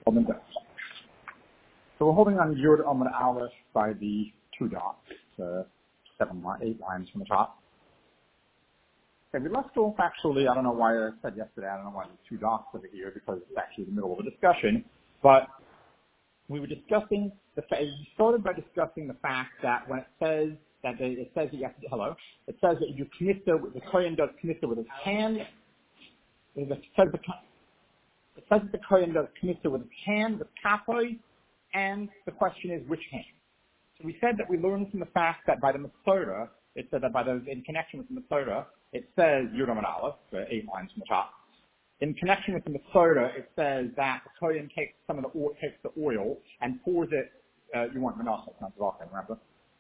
holding down. So we're holding on Yud Amud Aleph by the two dots, 8 lines from the top. Okay, we left off actually, I don't know why I said yesterday, I don't know why there's two dots over here because it's actually the middle of a discussion, but we were discussing, we started by discussing the fact that when it says that it says that you have to, it says that you knista, the Kohen does knista with his hand, it says that the Kohen does knista with his hand, with kafoi, and the question is which hand. So we said that we learned from the fact that by the Masorah, it said that in connection with the Masorah, it says Yud Amud Aleph, 8 lines from the top. In connection with the Masorah, it says that the Kohen takes the oil and pours it. You want Manasseh, not Zalkin, remember?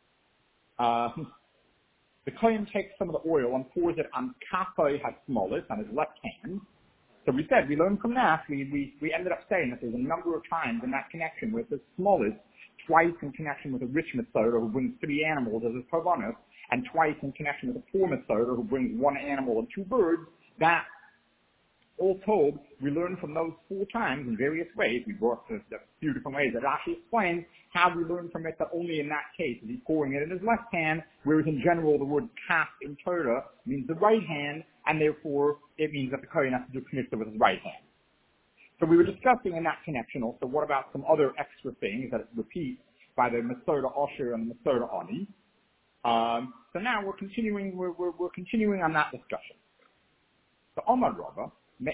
The Kohen takes some of the oil and pours it on Kafai Hasmolis, on his left hand. So we said, we learned from that, we ended up saying that there's a number of times in that connection with the smallest, twice in connection with a rich Masorah who brings 3 animals as his Karbanos, and twice in connection with a poor Masorah who brings 1 animal and 2 birds, that all told, we learned from those 4 times in various ways. We brought a few different ways that Rashi explains how we learned from it that only in that case is he pouring it in his left hand, whereas in general the word kaf in Torah means the right hand, and therefore it means that the Kohen has to do knista with his right hand. So we were discussing in that connection also what about some other extra things that it repeats by the Masorah Osher and the Masorah Ani. So now we're continuing on that discussion. So Omar Rabba, now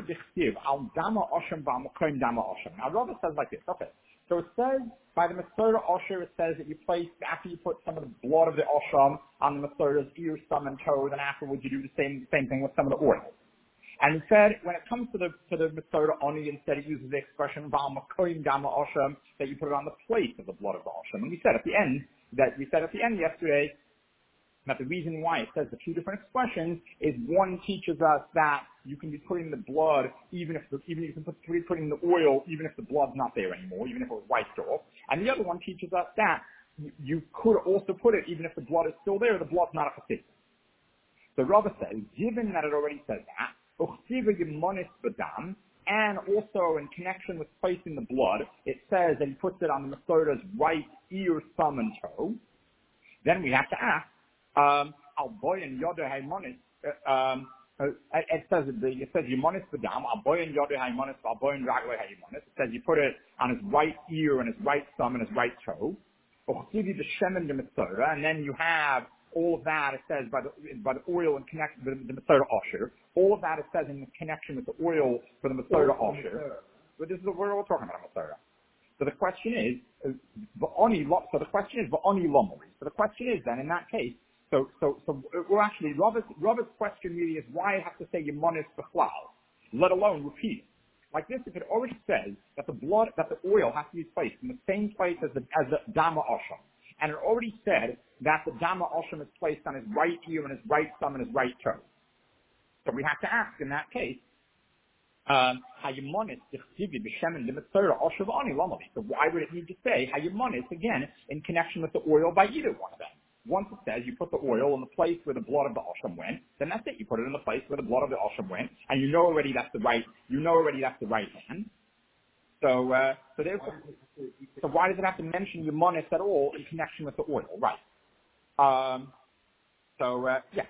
Rabba says like this, okay. So it says, by the Masorah Osher, it says that you place, after you put some of the blood of the Osham on the Masorah's ears, thumb, and toe, then afterwards you do the same thing with some of the oil. And he said, when it comes to the Masorah Oni, instead it uses the expression, that you put it on the plate of the blood of the Osham. And we said at the end yesterday, that the reason why it says the 2 different expressions is one teaches us that you can be putting the blood, even you can be putting the oil, even if the blood's not there anymore, even if it was wiped off. And the other one teaches us that you could also put it, even if the blood is still there, the blood's not a chassid. So Rabba says, given that it already says that, and also in connection with placing the blood, it says that he puts it on the Masorah's right ear, thumb, and toe. Then we have to ask, it says Yimonis Badam, Alboyan Yodeh Haimonis, Alboyan Ragwe Haimonis. It says you put it on his right ear and his right thumb and his right toe. And then you have all of that, it says, by the oil and connection with the Masorah Osher. All of that it says in connection with the oil for the Masorah Osher. But this is what we're all talking about, Masorah. So the question is, V'oni Lomori. So the question is then, in that case, so we're actually, Robert's question really is why I have to say Yemonis B'chlal, let alone repeat it. Like this, if it already says that the oil has to be placed in the same place as the Dama Osham, and it already said that the Dama Osham is placed on his right ear and his right thumb and his right toe. So we have to ask in that case, so why would it need to say Hayamonis again in connection with the oil by either one of them? Once it says you put the oil in the place where the blood of the Osham went, then that's it. You put it in the place where the blood of the Osham went, and you know already that's the right hand. So why does it have to mention Yamonis at all in connection with the oil? Right. Yeah.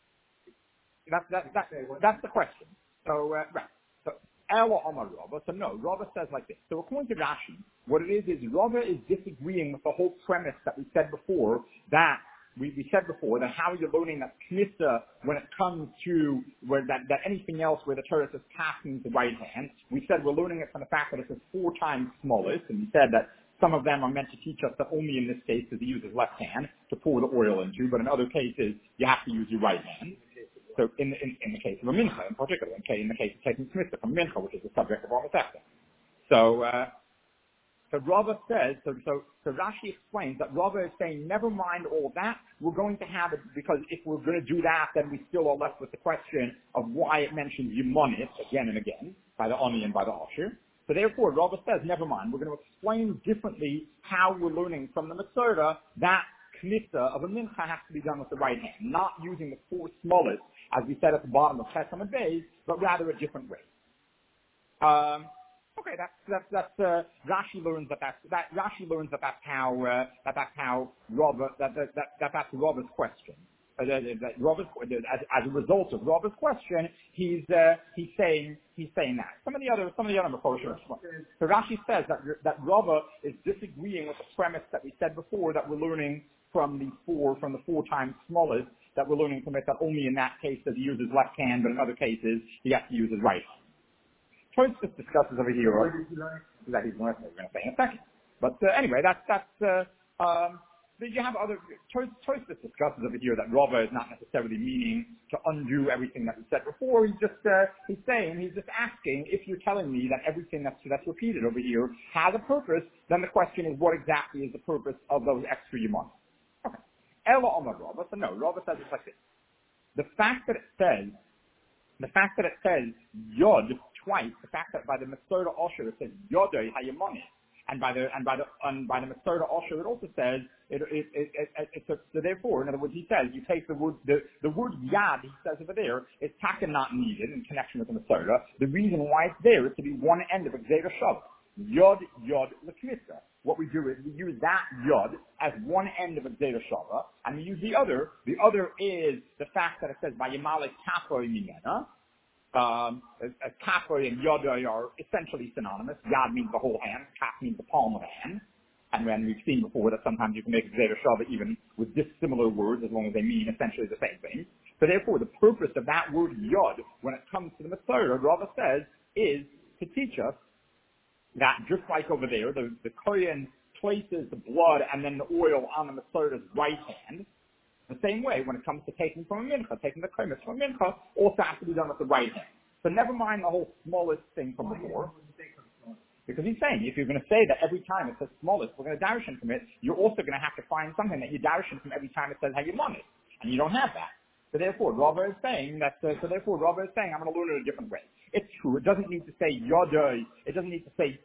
That's the question. So, right. So, Ella Omar Rava. So no, Rava says like this. So according to Rashi, what it is Rava is disagreeing with the whole premise that we said before, that how you're learning that knista when it comes to that anything else where the Torah says kaf means the right hand. We said we're learning it from the fact that it says 4 times smallest, and we said that some of them are meant to teach us that only in this case does he use his left hand to pour the oil into, but in other cases you have to use your right hand. So in the case of a mincha, in particular, in the case of taking knista from mincha, which is the subject of our Masechta. So Rava says, so Rashi explains that Rava is saying, never mind all that, we're going to have it, because if we're going to do that, then we still are left with the question of why it mentions Yimonis again and again, by the Oni and by the Osher. So therefore, Rava says, never mind, we're going to explain differently how we're learning from the Masorah that knista of a mincha has to be done with the right hand, not using the 4 smallest, as we said at the bottom of Chesam and Beis, but rather a different way. Okay, Rashi learns that Rashi learns that's how that's Rob's question. That Rob's, as a result of Rob's question, he's saying that. Some of the other Mephoshim. So Rashi says that Rava is disagreeing with the premise that we said before, that we're learning from the four times smallest, that we're learning from it, that only in that case does he use his left hand, but in other cases he has to use his right hand. Tosfos discusses over here that he's going to say in a second. But anyway, you have other Tosfos discusses over here that Rava is not necessarily meaning to undo everything that we said before. He's just asking, if you're telling me that everything that's repeated over here has a purpose, then the question is, what exactly is the purpose of those extra yamot? Okay. Ella Omar Rava. So no, Rava says it's like this. The fact that it says Yod twice, the fact that by the Mesorah Osher it says Yodai Hayamoni, and by the Mesorah Osher it also says so therefore, in other words, he says you take the word Yad, he says over there, is taka not needed in connection with the Mesorah. The reason why it's there is to be one end of a Gzera Shavah. Yod L'Knitza. What we do is we use that Yod as one end of a Gzera Shavah, and we use the other. The other is the fact that it says Vayimale Kafoy Mimena. Kafoy and Yodai are essentially synonymous. Yad means the whole hand, Kaf means the palm of the hand. And when we've seen before that sometimes you can make a Gzera Shavah even with dissimilar words as long as they mean essentially the same thing. So therefore the purpose of that word Yod, when it comes to the Mesorah, Rava says, is to teach us that just like over there, the Kohen places the blood and then the oil on the Mesorah's right hand, the same way when it comes to taking from a mincha, taking the komis from a mincha, also has to be done with the right hand. So never mind the whole smallest thing from before. Because he's saying, if you're going to say that every time it says smallest, we're going to darshan from it, you're also going to have to find something that you darshan from every time it says hayamon. And you don't have that. So therefore, Rava is saying I'm going to learn it a different way. It's true. It doesn't need to say yodai. It doesn't need to say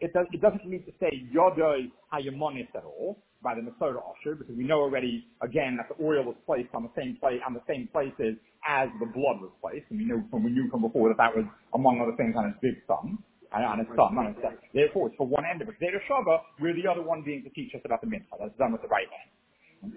yodai hayamonis at all by the Mesorah Osher, because we know already again that the oil was placed on the same places as the blood was placed, and we knew from before that was among other things on his big thumb. On his thumb, on his thumb. Therefore, it's for one end of it. Gzera Shavah, where the other one being to teach us about the mincha. That's done with the right hand.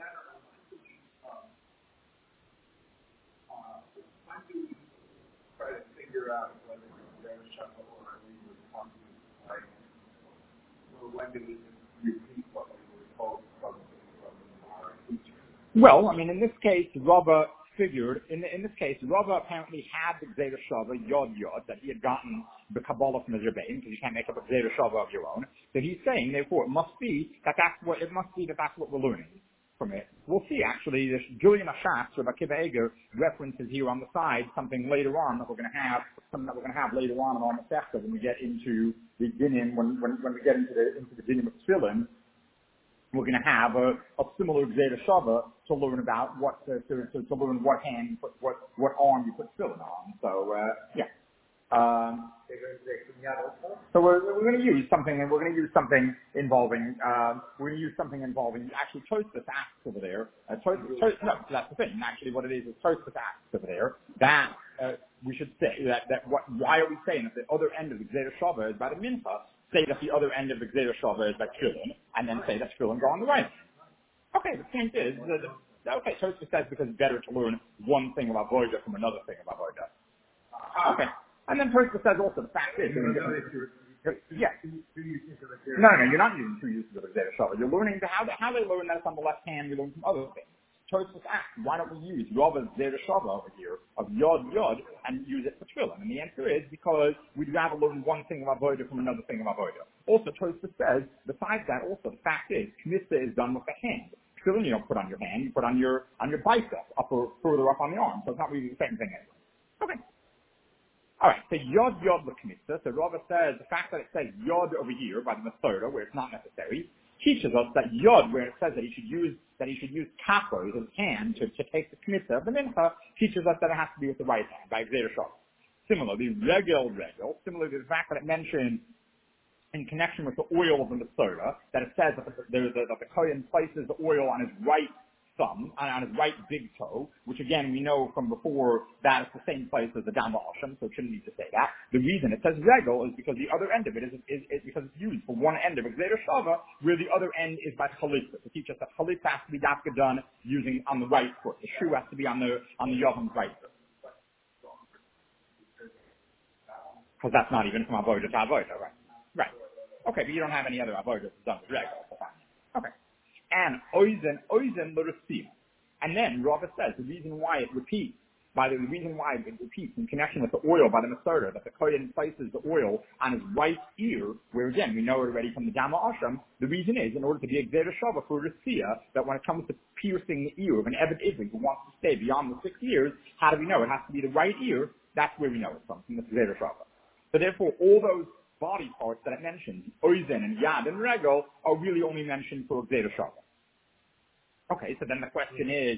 Out whether it's Gzera Shavah or we were talking like, well, when did we repeat what we were told from our teacher? Well, I mean, in this case, Rava figured, in this case, Rava apparently had the Gzera Shavah, Yod, that he had gotten the Kabbalah from the Rebbein, because you can't make up a Gzera Shavah of your own. So he's saying, therefore, it must be that that's what we're learning from it. We'll see, actually, this Julian Ashas, or Akiva Eger, references here on the side something later on that we're going to have later on in our Masechta when we get into the Dinim, when we get into the Dinim of Tefillin. We're going to have a similar Gzera Shavah to learn about to learn what hand you put, what arm you put tefillin on. So yeah. So we're going to use something, and we're going to use something involving. Actually, Tosfos asks over there. No, that's the thing. Actually, what it is Tosfos asks over there that we should say that why are we saying that the other end of the Gzera Shavah is by the mincha? Say that the other end of the Gzera Shavah is by tefillin, and then say that tefillin go on the right. Okay, the point is, Tosfos says because it's better to learn one thing about Voida from another thing about Voida. Okay, and then Tosfos says also the fact is, yes, no, you're not using two uses of the Gzera Shavah. You're learning how they learn that it's on the left hand. You learn from other things. Tosfos asks, why don't we use Rava's Gzera Shavah over here of Yod, and use it for tefillin? And the answer is because we'd rather learn one thing of Avodah from another thing of Avodah. Also, Tosfos says, besides that, also the fact is, Knitza is done with the hand. Tefillin you don't put on your hand, you put on your bicep, further up on the arm. So it's not really the same thing anyway. Okay. All right, so Yod L'Knitza. So Rava says the fact that it says Yod over here by the Mesorah, where it's not necessary, teaches us that Yod, where it says that he should use Kafoy, his hand, to take the Knitza of the Mincha, teaches us that it has to be with the right hand, by Gzera Shavah. Similarly, Regel, similarly to the fact that it mentioned in connection with the oil of the Mesorah, that it says that the Kohen places the oil on his right thumb, on his right big toe, which again we know from before that it's the same place as the Dama Asham, so it shouldn't need to say that. The reason it says regel is because the other end of it is because it's used for one end of Gzeira Shava, where the other end is by chalitza, to teach us that chalitza has to be dafka done using on the right foot. The shoe has to be on the Yavam's right foot. Because that's not even from avodah to avodah, right? Right. Okay, but you don't have any other avodah done with regel. So fine. Okay. And oizen l'resim. And then Rava says the reason why it repeats, in connection with the oil by the Masorah, that the Kohen places the oil on his right ear, where again, we know it already from the Dama Asham, the reason is, in order to be a Gzeira Shava for Rasiya, that when it comes to piercing the ear of an Eved Ivri who wants to stay beyond the 6 years, how do we know? It has to be the right ear. That's where we know it from the Gzeira Shava. So therefore, all those body parts that I mentioned, Oizen and Yad and Regel, are really only mentioned for Gzeira Shava. Okay, so then the question is,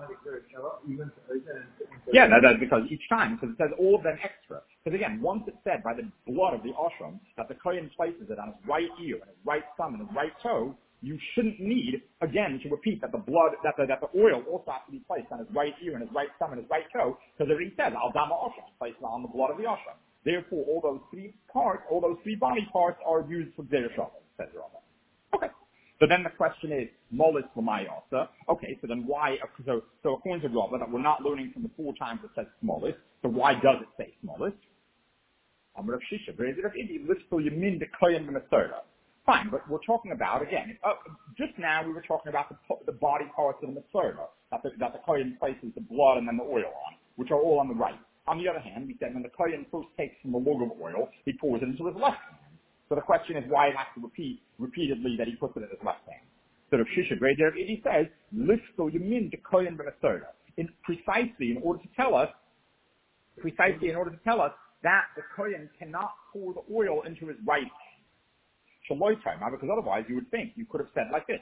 yeah, that's because each time, because it says all of them extra. Because again, once it's said by the blood of the Ashram that the Kohen places it on his right ear and his right thumb and his right toe, you shouldn't need, again, to repeat that the blood, that the oil also has to be placed on his right ear and his right thumb and his right toe, because it already says, Al-Dama Ashram, placed on the blood of the Ashram. Therefore, all those three body parts are used for Gzeira Shava, says Rava. Okay. So then the question is, Molis Lamayasa. Okay, so then why, so according to Rava, that we're not learning from the 4 times it says Smolis, so why does it say Smolis? Fine, but we're talking about, again, just now we were talking about the body parts of the Masorah, that the Kohen places the blood and then the oil on, which are all on the right. On the other hand, we said when the Kohen first takes from the log of oil, he pours it into his left hand. So the question is why it has to repeat repeatedly that he puts it in his left hand. So the Shisha Grey there, he says, Lifto Yamin to Kohen B'Masorah. Precisely in order to tell us that the Kohen cannot pour the oil into his right hand. Because otherwise you would think, you could have said like this,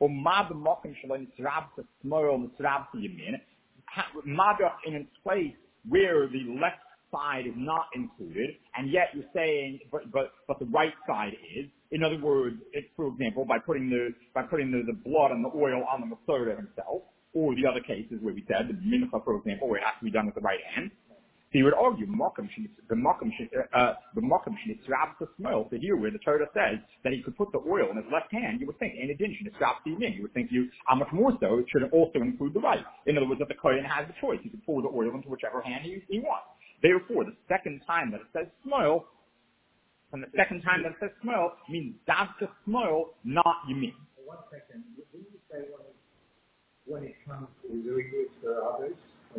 in its place where the left side is not included, and yet you're saying, but the right side is. In other words, for example, by putting the blood and the oil on the Masorah himself, or the other cases where we said the mincha, for example, where it has to be done with the right hand. So you would argue the makam shnitzrab to smell. So here, where the Torah says that he could put the oil in his left hand, you would think in addition shnitzrab to yamin. You would think how much more so it should also include the right. In other words, that the kohen has the choice; he could pour the oil into whichever hand he wants. Therefore, the second time that it says smile, and the second time that it says smile means davka smile, not yamin. 1 second. Didn't you say when it comes to doing this for others? So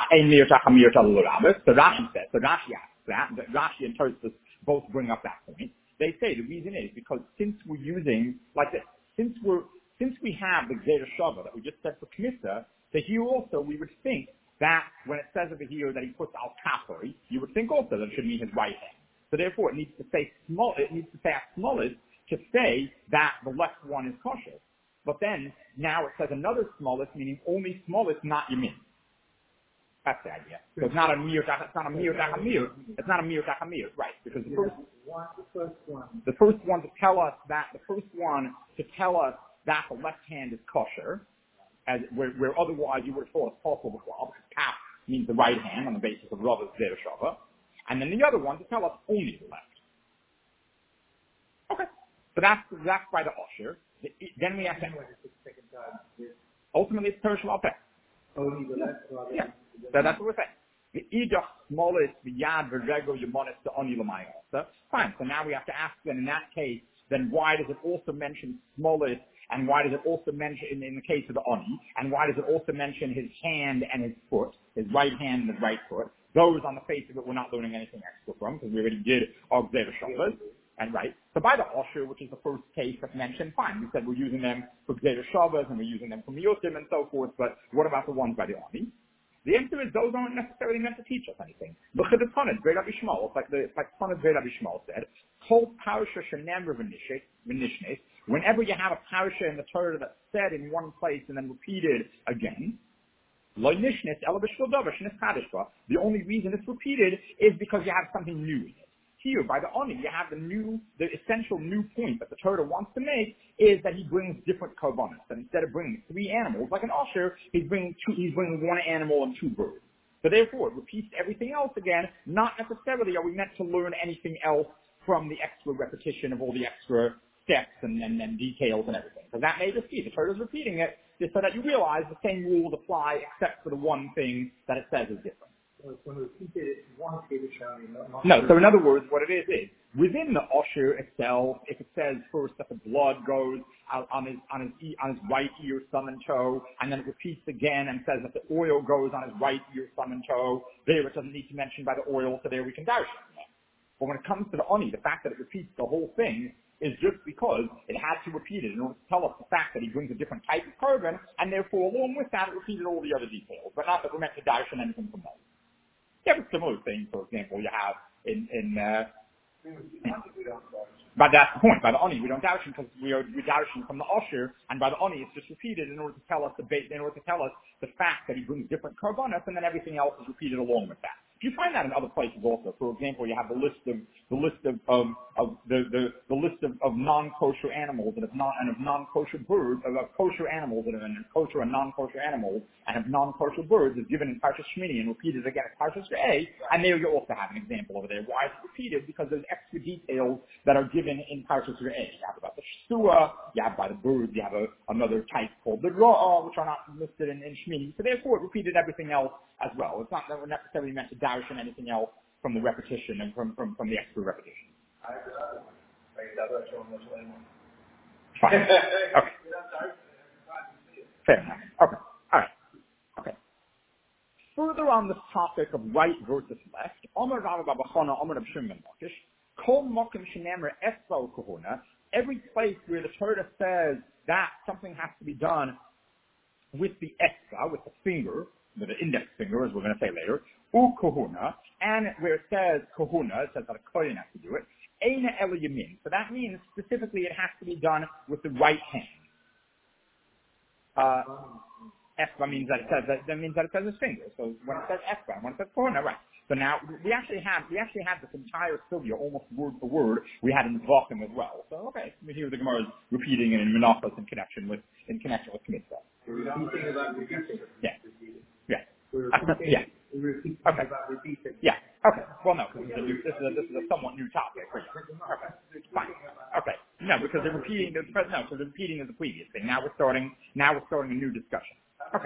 Rashi says, Rashi asks that Rashi and Tosfos both bring up that point. They say the reason is because since we're using, like this, since we have the Gzeira Shava that we just said for Knissa, so here also we would think that when it says over here that he puts al kafori, you would think also that it should mean his right hand. So therefore it needs to say smallest to say that the left one is kosher. But then now it says another smallest, meaning only smallest, not yamin. That's the idea. So it's not a mir tachamir. It's not a mir tachamir, right? Because the first one to tell us that the left hand is kosher, as where otherwise you would have thought it's possible before, because kaf means the right hand on the basis of Rava's Gzeira Shava, and then the other one to tell us only the left. Okay, so that's by the Osher. Then we have to. Ultimately, it's Teresh Malpeh. Only the left. Yeah. So that's what we're saying. The idach smallest, the yad v'rego yamonis the oni l'mayasa. Fine. So now we have to ask then in that case, then why does it also mention smallest, and why does it also mention in the case of the oni, and why does it also mention his hand and his foot, his right hand and his right foot? Those on the face of it we're not learning anything extra from because we already did our Gzeira Shavas. And right. So by the Osher, which is the first case that's mentioned, fine. We said we're using them for Gzeira Shavas and we're using them for Miyutim and so forth, but what about the ones by the oni? The answer is those aren't necessarily meant to teach us anything. Look at the Tanit, Grei Rabbi Shmuel. It's like Tanit Grei Rabbi Shmuel said, Kol parasha shenemar v'nishnes. Whenever you have a parasha in the Torah that's said in one place and then repeated again, lo nishnes ela b'shvil davar shnis chadish ba. The only reason it's repeated is because you have something new in it. Here, by the Oni, you have the essential new point that the Torah wants to make is that he brings different korbanos. And instead of bringing 3 animals, like an usher, he's bringing 1 animal and 2 birds. So therefore, it repeats everything else again. Not necessarily are we meant to learn anything else from the extra repetition of all the extra steps and details and everything. So that may just be the Torah is repeating it just so that you realize the same rules apply except for the one thing that it says is different. No, so in other words, what it is within the Osher itself, if it says first that the blood goes out on his right ear, thumb, and toe, and then it repeats again and says that the oil goes on his right ear, thumb, and toe, there it doesn't need to mention by the oil, so there we can doubt it. But when it comes to the Oni, the fact that it repeats the whole thing is just because it had to repeat it in order to tell us the fact that he brings a different type of carbon, and therefore along with that it repeated all the other details, but not that we're meant to doubt anything from those. You have a similar thing, for example, you have but that's the point. By the Oni, we don't doubt him because we doubt him from the Osher, and by the Oni, it's just repeated in order to tell us the fact that he brings different korbanos, and then everything else is repeated along with that. You find that in other places also. For example, you have the list of non-kosher animals and of non-kosher birds, of kosher animals and of kosher and non-kosher animals and of non-kosher birds is given in Parshas Shmini and repeated again in Parshas Re'eh. And there you also have an example over there. Why it's repeated? Because there's extra details that are given in Parshas Re'eh. You have about the Shua, you have by the birds, you have another type called the Ra'ah, which are not listed in Shmini. So therefore, it repeated everything else as well. It's not that we're necessarily meant to doubt and anything else from the repetition and from the extra repetition. Fine. Okay. Fair enough. Okay. All right. Okay. Further on this topic of right versus left, Omer Rav Baba Chana, Omer Reb Shimon Lakish, Kol Mokim Shenemer Esba Kohuna, every place where the Torah says that something has to be done with the esba, with the finger, with the index finger, as we're going to say later, kohuna, and where it says kohuna, it says that a kohen has to do it, eina el yamin. So that means specifically it has to be done with the right hand. Esba means that it says his finger. So when it says esba, when it says kohuna, right. So now we actually have this entire sugya almost word for word we had in Zvachim as well. So okay, here the Gemara is repeating it in Menachos in connection with Kmitzvah. Yeah. Yeah. Yeah. Okay. Yeah. Okay. Well, no, because this is a somewhat new topic. Okay. Fine. Okay. No, because they're repeating is the previous thing. Now we're starting a new discussion. Okay.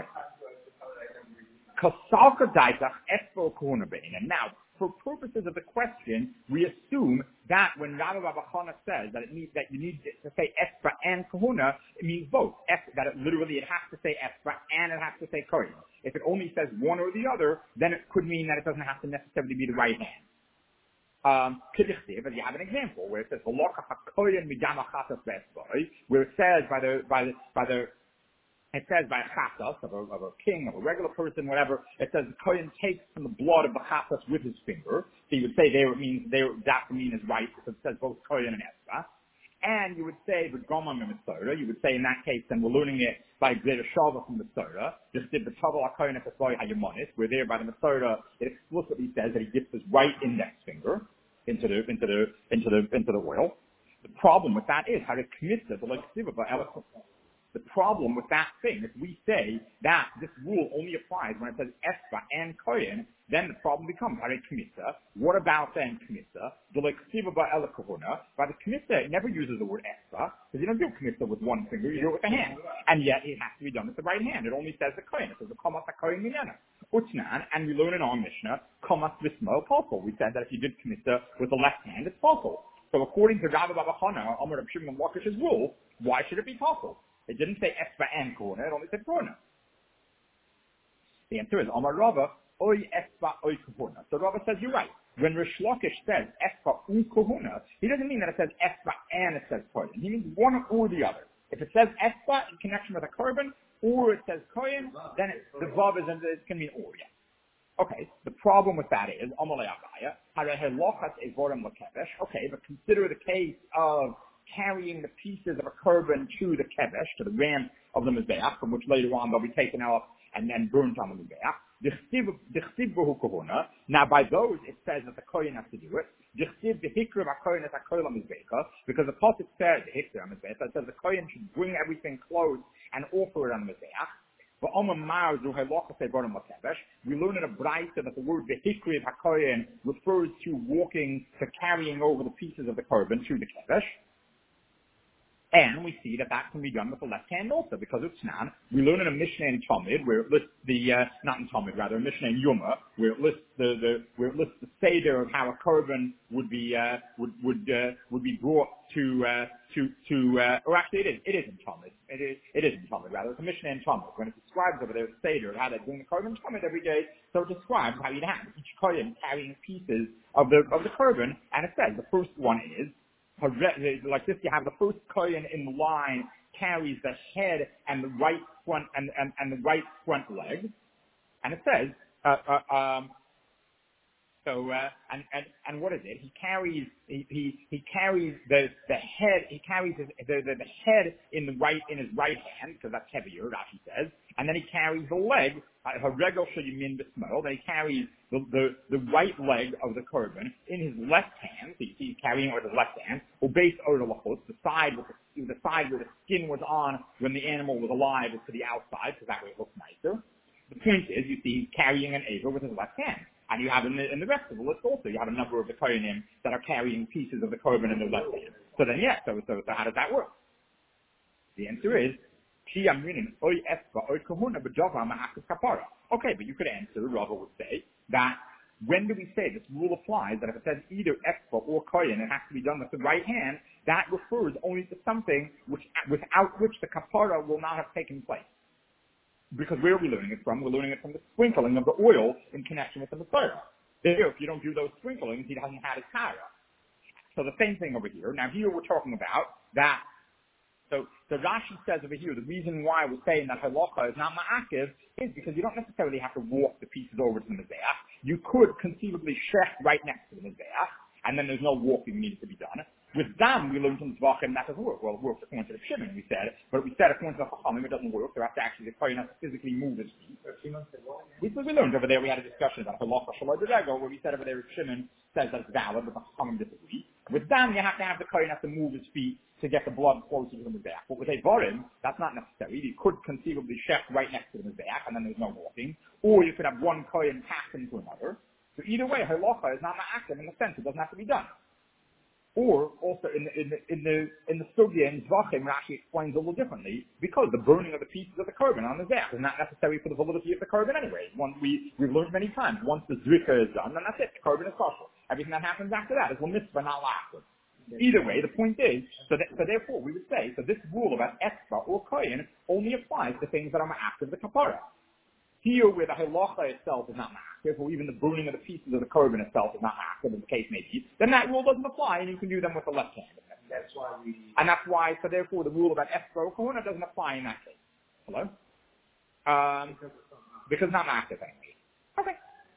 And now, for purposes of the question, we assume that when Rabbi Baba Chana says that you need to say Esra and Kahuna, it means both. That it has to say Esra and it has to say Kohen. If it only says one or the other, then it could mean that it doesn't have to necessarily be the right hand. But you have an example where it says where it says it says by a chatas of a king, of a regular person, whatever, it says the kohen takes from the blood of the chatas with his finger. So you would say that mean is right because it says both kohen and esra. And you would say the gomam and Mitzora. You would say in that case, then we're learning it by Gzera Shava from Mitzora. Just did the Tavel HaKohen Efesvoi HaYamonis, where there by the Mitzora, it explicitly says that he dips his right index finger into the oil. The problem with that is how to commit it, like the problem with that thing, if we say that this rule only applies when it says Esba and Kohen, then the problem becomes, how do Kmissa? What about then Kmissa? By the Kmissa, it never uses the word Esba, because you don't do Kmissa with one finger, you do it with the hand. And yet it has to be done with the right hand. It only says the Kohen. It says the Komas HaKohen Minena. Utnan, and we learn in our Mishnah, Komas Vismo Posel. We said that if you did Kmissa with the left hand, it's Posel. So according to Rabbi Baba Chana, Omer Reb Shimon Lakish's rule, why should it be Posel? It didn't say Esba and Kohuna, it only said Kohuna. The answer is Amar Rava, Oy Esba Oy Kohuna. So Rava says, you're right. When Rish Lakish says Esba U Kohuna, he doesn't mean that it says Esba and it says Kohen. He means one or the other. If it says Esba in connection with a carbon, or it says Kohen, then the Vav it can mean or, yes. Okay, the problem with that is, Amalei Abaya, Harehe Lochas Evorim Lakevesh. Okay, but consider the case of carrying the pieces of a korban to the kevesh, to the ram of the mizbeach, from which later on they'll be taken off and then burnt on the Mizbeach. Now by those it says that the Kohen has to do it. Because the Pasuk says the Hikr on the Mizbeach, it says the Kohen should bring everything close and offer it on the Mizbeach. But we learn in a Braita that the word Vehikriv HaKoyen refers to walking, to carrying over the pieces of the korban to the Kevesh. And we see that that can be done with the left hand also, because of Tznan. We learn in a Mishnah in Talmud, where it lists not in Talmud, rather, a Mishnah in Yoma, where it lists the Seder of how a korban would be brought or actually it is in Talmud. It is in Talmud, rather. It's a Mishnah in Talmud. When it describes over there the Seder of how they're doing the korban in Talmud every day, so it describes how you'd have each kohen carrying pieces of the korban, and it says the first one is, like this, you have the first kohen in the line carries the head and the right front and the right front leg, and it says and what is it? He carries the head. He carries the head in his right hand, because that's heavier, Rashi says, and then he carries the leg. Then he carries the right leg of the korban in his left hand. So you see he's carrying it with his left hand. Or base the side where the skin was on when the animal was alive is to the outside, because that way it looks nicer. The point is, you see he's carrying an Ava with his left hand. And you have in the rest of the list also, you have a number of the Kohanim that are carrying pieces of the korban in their left hand. So then, so how does that work? The answer is, okay, but you could answer, Rava would say, that when do we say this rule applies, that if it says either Espa or Kohen, it has to be done with the right hand, that refers only to something without which the kapara will not have taken place. Because where are we learning it from? We're learning it from the sprinkling of the oil in connection with the Messiah. If you don't do those sprinklings, he hasn't had his Tara. So the same thing over here. Now here we're talking about that. So Rashi says over here, the reason why we're saying that halacha is not ma'akiv is because you don't necessarily have to walk the pieces over to the Mizbeach. You could conceivably shech right next to the Mizbeach, and then there's no walking needed to be done. With Dam, we learned from Zvachim that doesn't work. Well, it works according to the Shimon, we said, but we said according to the Chachamim, it doesn't work. So after actually the Kohen has to physically move his feet. We learned over there, we had a discussion about halacha shaloi b'rego, where we said over there, Shimon says that it's valid, but the Chachamim disagree. With Dam, you have to have the Kohen have to move his feet to get the blood closer to the Mizbeach. But with Avarim, that's not necessary. You could conceivably shech right next to the Mizbeach, and then there's no walking. Or you could have one Kohen pass into another. So either way, halacha is not ma'akiv in the sense it doesn't have to be done. Or also in the Sugya in Zvachim, Rashi explains a little differently, because the burning of the pieces of the korban on the Mizbeach is not necessary for the validity of the korban anyway. We've learned many times, once the Zrika is done, then that's it. The korban is kosher. Everything that happens after that is mitzvah, not la'akiv. Either way, the point is, so therefore we would say, so this rule about Espa or Kohen only applies to things that are ma'akiv the kapara. Here, where the halacha itself is not ma'akiv, or even the burning of the pieces of the korban itself is not ma'akiv, as the case may be, then that rule doesn't apply, and you can do them with the left hand. That's why, so therefore, the rule about Espa or Kohen doesn't apply in that case. Hello? Because it's not ma'akiv anyway. Okay.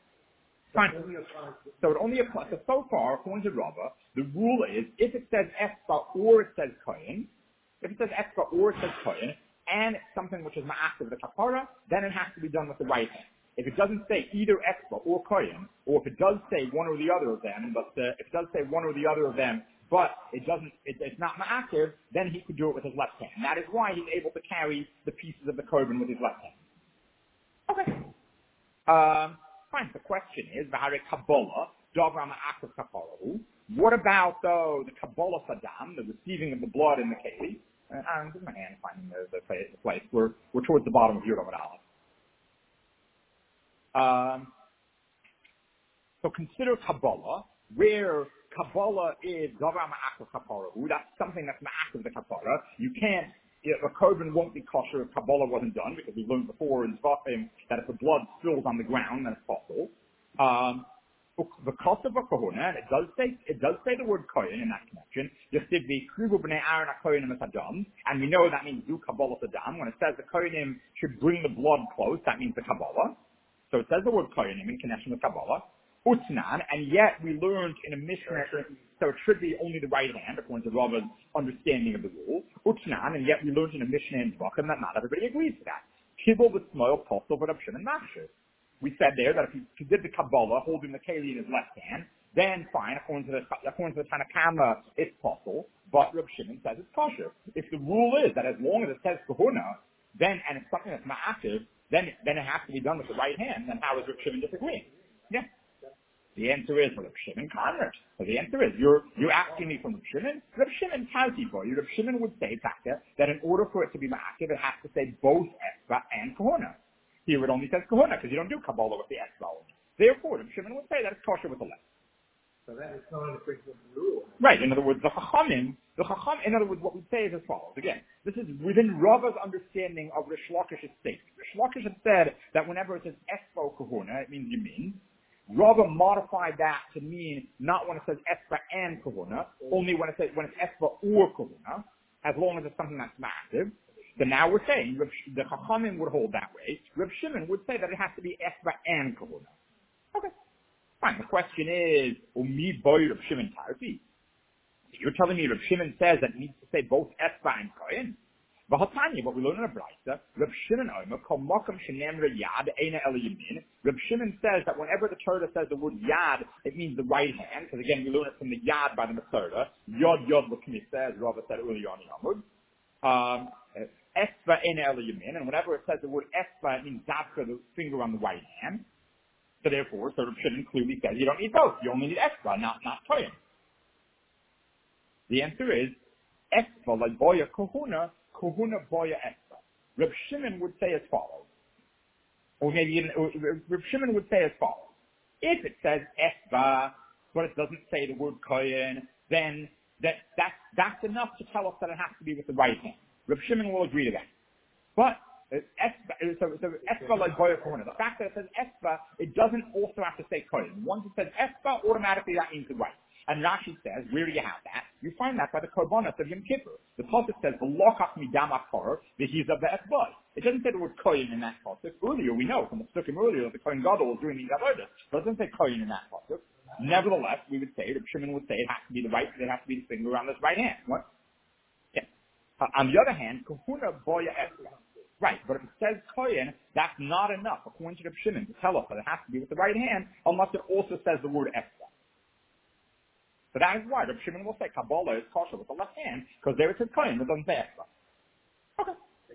Fine. So it only applies. So far, according to Rava, the rule is if it says Espa or it says Kohen, if it says Espa or it says Kohen, and it's something which is ma'akiv the kapara, then it has to be done with the right hand. If it doesn't say either Espa or Kohen, or if it does say one or the other of them, but if it does say one or the other of them, but it doesn't, it's not ma'akiv, then he could do it with his left hand. And that is why he's able to carry the pieces of the korban with his left hand. Okay. Fine. The question is, V'harei Kabbalah, Davar ma'akiv kaparahu. What about, though, the Kabbalah Saddam, the receiving of the blood in the keli? I'm just my hand finding the place. We're towards the bottom of Yud Amud Aleph. So consider Kabbalah, where Kabbalah is Davar ma'akiv kaparahu. That's something that's ma'akiv the kapara. You can't. A korban won't be kosher if Kabbalah wasn't done, because we learned before in Zvachim that if the blood spills on the ground, then it's possible. The cost of a kohuna, and it does say the word kohen in that connection. And we know that means do Kabbalah Saddam. When it says the kohenim should bring the blood close, that means the Kabbalah. So it says the word kohenim in connection with Kabbalah. Utnan, and yet we learned in a Mishnah, so it should be only the right hand, according to Rava's understanding of the rule. Utnan, and yet we learned in a Mishnah in Zvachim that not everybody agrees to that. Kibble the small postal but Reb Shimon Machshir. We said there that if he did the Kabbalah holding the Keli in his left hand, then fine, according to the Tanakama, it's possible, but Reb Shimon says it's kosher. If the rule is that as long as it says kahuna, then, and it's something that's ma'akiv, then it has to be done with the right hand, then how is Reb Shimon disagreeing? Yeah. The answer is Reb Shimon Conrad. So the answer is, you're asking me from Reb Shimon? Reb Shimon Tauti for you. Reb Shimon would say, Taka, that in order for it to be ma'akiv, it has to say both esba and kahuna. Here it only says kahuna, because you don't do Kabbalah with the esba. Therefore, Reb Shimon would say that it's kosher with the left. So that is not an infringement of the rule. Right. In other words, in other words, what we say is as follows. Again, this is within Rava's understanding of Rish Lakish's statement. Rish Lakish had said that whenever it says esba kahuna, it means yamin. Rava modified that to mean not when it says esba and kahuna, only when it's esba or kahuna, as long as it's something that's massive. So now we're saying the Chachamim would hold that way. Reb Shimon would say that it has to be esba and kahuna. Okay. Fine. The question is, Umi boy Reb Shimon Tarfi. You're telling me Reb Shimon says that it needs to say both esba and kohen? V'hatanya, what we learn in a brayta, Reb Shimon Omer, kol makam shenemra yad eina el yamin. Reb Shimon says that whenever the Torah says the word yad, it means the right hand, because again we learn it from the yad by the Masorah. Yod l'knisa, as Rava said earlier on in Yamud. Esba eina el yamin, and whenever it says the word esba, it means dafka, the finger on the right hand. So therefore, Reb Shimon clearly says you don't need both. You only need esba, not kohen. The answer is esba like boya kahuna boya esba. Reb Shimon would say as follows, or maybe even Reb Shimon would say as follows: if it says esba, but it doesn't say the word kohen, then that's enough to tell us that it has to be with the right hand. Reb Shimon will agree to that. But esba like boya kahuna. The fact that it says esba, it doesn't also have to say kohen. Once it says esba, automatically that means the right. And Rashi says, where do you have that? You find that by the korbanos of Yom Kippur. The pasuk says, "V'lochach midam akor v'hizav ve'esboi." It doesn't say the word kohen in that pasuk. Earlier, we know from the psukim earlier that the kohen gadol was doing these avodas, but it doesn't say kohen in that pasuk. Nevertheless, we would say, the Shimon would say, it has to be the right, it has to be the finger on this right hand. What? Yeah. On the other hand, kahuna boya esba. Right, but if it says kohen, that's not enough, according to the Shimon, to tell us that it has to be with the right hand, unless it also says the word esba. So that is why Reb Shimon will say Kabbalah is kosher with the left hand, because there it says kohen, it doesn't say esba. Okay.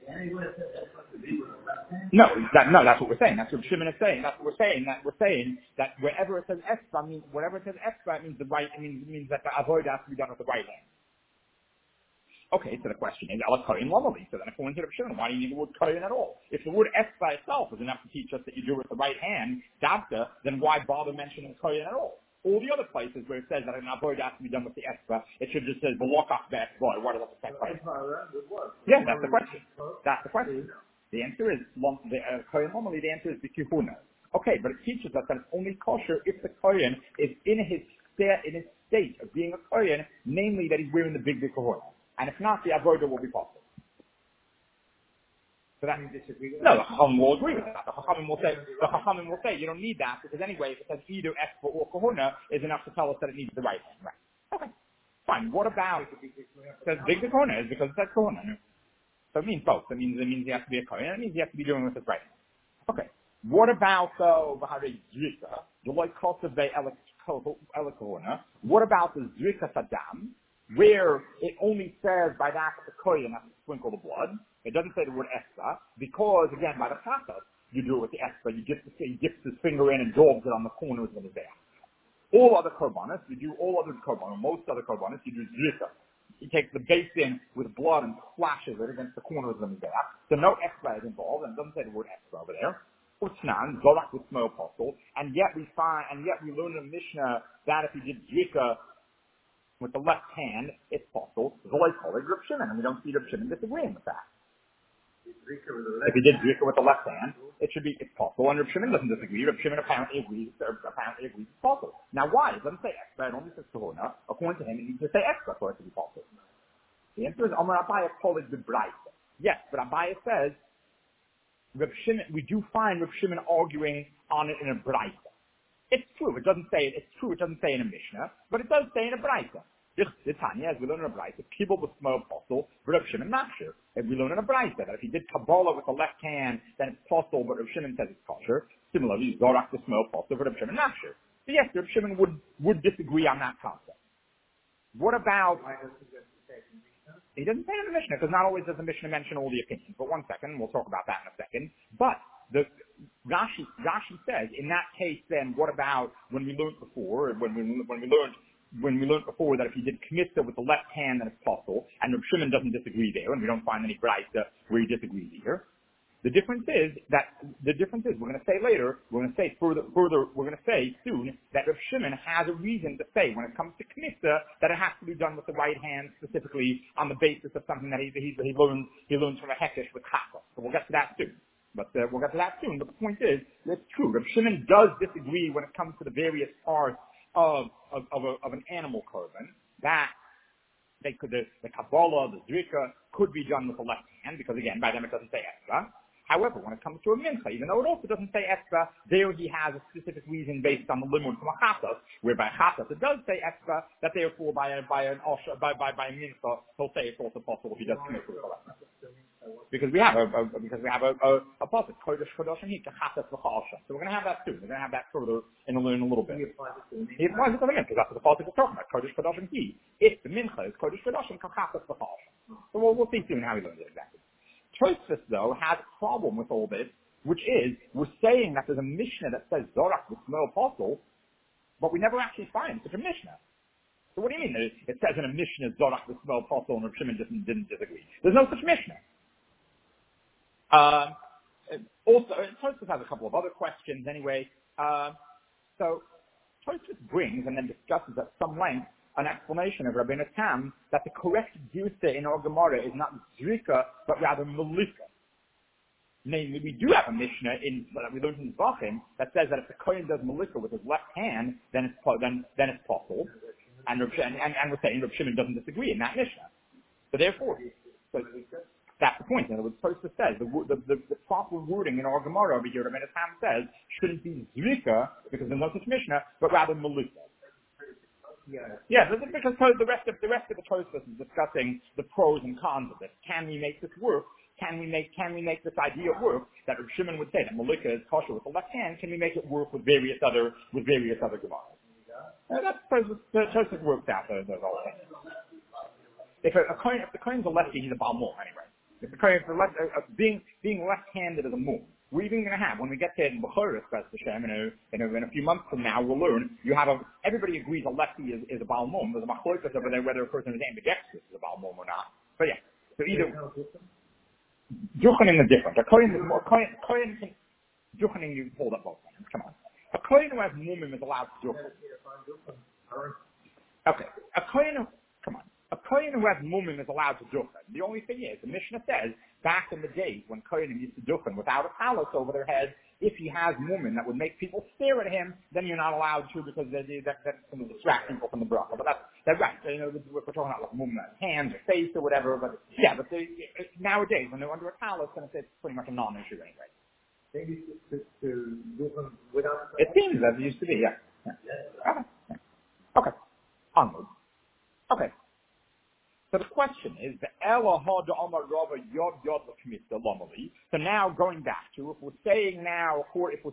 No, that's what we're saying. That's what Shimon is saying. That's what we're saying. We're saying that wherever it says esba, wherever it says esba, it means the right. It means that the avodah has to be done with the right hand. Okay, so the question is, ala kohen lamali. So then, according to Reb Shimon, why do you need the word kohen at all? If the word esba itself is enough to teach us that you do it with the right hand, davka, then why bother mentioning kohen at all? All the other places where it says that an avodah has to be done with the esba, it should just say v'lochach ve'esba. Why does it say kohen? Yeah, that's the question. That's the question. The answer is kohen normally. The answer is the kihuna. Okay, but it teaches us that it's only kosher if the kohen is in his state of being a kohen, namely that he's wearing the big kahuna. And if not, the avodah will be possible. So that means disagree with that? No, the Chachamim will agree with that. The Chachamim will say you don't need that because anyway, if it says either esba or kahuna, is enough to tell us that it needs the right hand. Right. Okay. Fine. What about it says big kahuna is because it says kahuna. So it means both. It means he has to be a kohen. It means he has to be doing with his right hand. Okay. What about though v'harei zrika? The like cultivate kahuna. What about the zrika sadam? Where it only says by that the kohen has to sprinkle the blood. It doesn't say the word esba, because again, by the process, you do it with the esba, he dips his finger in and daubs it on the corners of his hair. All other korbanos, most other korbanos, you do zrika. He takes the basin with blood and splashes it against the corners of his hair. So no esba is involved, and it doesn't say the word esba over there. Utsnan, zorak with small apostle, and yet we learn in the Mishnah that if he did zrika with the left hand, it's possible. Zolai called it Reb Shimon, and we don't see Reb Shimon disagreeing with that. If he did zrika with the left hand, it's possible, and Reb Shimon doesn't disagree. Reb Shimon apparently agrees it's possible. Now why? It doesn't say esba, it only says kahuna. According to him, it needs to say esba for it to be possible. The answer is Amar Abaye called it the brayta. Yes, but Abaye says Reb Shimon. We do find Reb Shimon arguing on it in a brayta. It's true. It doesn't say in a Mishnah, but it does say in a brayta. The Tanya, as we learn in a Braisa, kibble with small apostle, Rav Shimon Machshir. If we learn in a Braisa that if he did Kabbalah with the left hand, then it's possible, but Rav Shimon says it's kosher. Similarly, Zorak the small apostle, Rav Shimon Machshir. So yes, Rav Shimon would disagree on that concept. What about? He doesn't say in the Mishnah, because not always does the Mishnah mention all the opinions. But one second, we'll talk about that in a second. But Rashi says, in that case, then what about when we learned before, when we learned before that if you did Kmitza with the left hand, then it's possible, and Reb Shimon doesn't disagree there, and we don't find any Braisa where he disagrees here. The difference is we're going to say later, we're going to say further, we're going to say soon that Rav Shimon has a reason to say when it comes to Kmitza that it has to be done with the right hand, specifically on the basis of something that he learns from a Hekesh with Chaka. So we'll get to that soon. But the point is, it's true. Rav Shimon does disagree when it comes to the various parts of an animal korban that the Kabbalah, the Zrika could be done with the left hand because again, by them it doesn't say extra. However, when it comes to a mincha, even though it also doesn't say extra, there he has a specific reason based on the limud from a chatas, whereby chatas it does say extra, that therefore by a mincha, he'll say it's also possible if he does commit to it. Because we have a pasuk, kodesh kadoshim he chatas v'cha'asha. So we're going to have that soon. We're going to have that further in a little bit. He applies it to the mincha, because that's what the pasuk is talking about. Kodesh kadoshim he. If the mincha is kodesh kadoshim chatas v'cha'asha. So we'll see soon how he learns it exactly. Tosfos, though, has a problem with all this, which is, we're saying that there's a Mishnah that says Zorak with small apostle, but we never actually find such a Mishnah. So what do you mean it says in a Mishnah Zorak with small apostle and Rav Shimon didn't disagree? There's no such Mishnah. Also, Tosfos has a couple of other questions anyway. So Tosfos brings and then discusses at some length an explanation of Rabbeinu Tam that the correct Geusa in our Gemara is not Zrika, but rather Melika. Namely, we do have a Mishnah that we learned in Zvachim that says that if the Kohen does Melika with his left hand, then it's possible. And we're saying Reb Shimon doesn't disagree in that Mishnah. So therefore, that's the point. In other words, Tosfos says the proper wording in our Gemara over here, Rabbeinu Tam says, shouldn't be Zrika, because there's no such Mishnah, but rather Melika. Yeah, because the rest of the Tosfos is discussing the pros and cons of this. Can we make this work? Can we make this idea work that Reb Shimon would say that Melika is kosher with the left hand? Can we make it work with various other Gemaras? That's the Tosfos works out the whole thing. If the Kohen's a lefty, he's a Baal Mum anyway. If the Kohen being left-handed is a Mum. We're even going to have, when we get to Bechoros, in a few months from now, we'll learn, everybody agrees a lefty is a Baal Mum. There's a machlokas over there whether a person is ambidextrous is a Baal Mum or not. But yeah, so either, Juchanim is different. A Kohen Juchanim, you hold up both hands, come on. A Kohen who has Mumim is allowed to Juchanim. Okay, a Kohen who has Mumim is allowed to Juchanim. The only thing is, the Mishnah says, back in the days when Kohenim used to Juchanim without a talus over their head, if he has Mumim that would make people stare at him, then you're not allowed to because that's going to distract people from the bracha. But that's right. We're talking about like Mumim, hands or face or whatever. But yeah, but nowadays when they're under a talus, then it's pretty much a non-issue anyway. Maybe to without. It seems as it used to be, yeah. Okay. Onward. Okay. So the question is, so now going back to, if we're saying now,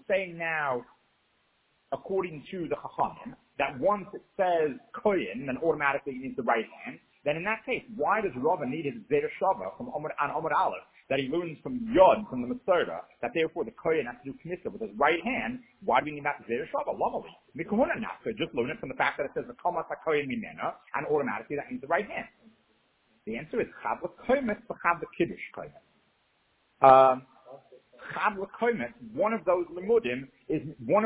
according to the Chachamim, that once it says Kohen, then automatically it needs the right hand, then in that case, why does Rava need his Zera Shava from Amud Aleph, that he learns from Yod, from the Masorah, that therefore the Kohen has to do Knissa with his right hand? Why do we need that Zera Shava? Lamali. Mikahuna Nafka, just learn it from the fact that it says the Kamas HaKohen Mimena, and automatically that means the right hand. The answer is Chavla Koimet v'Chavla Kiddush Koimet. Chavla Koimet, one of those limudim is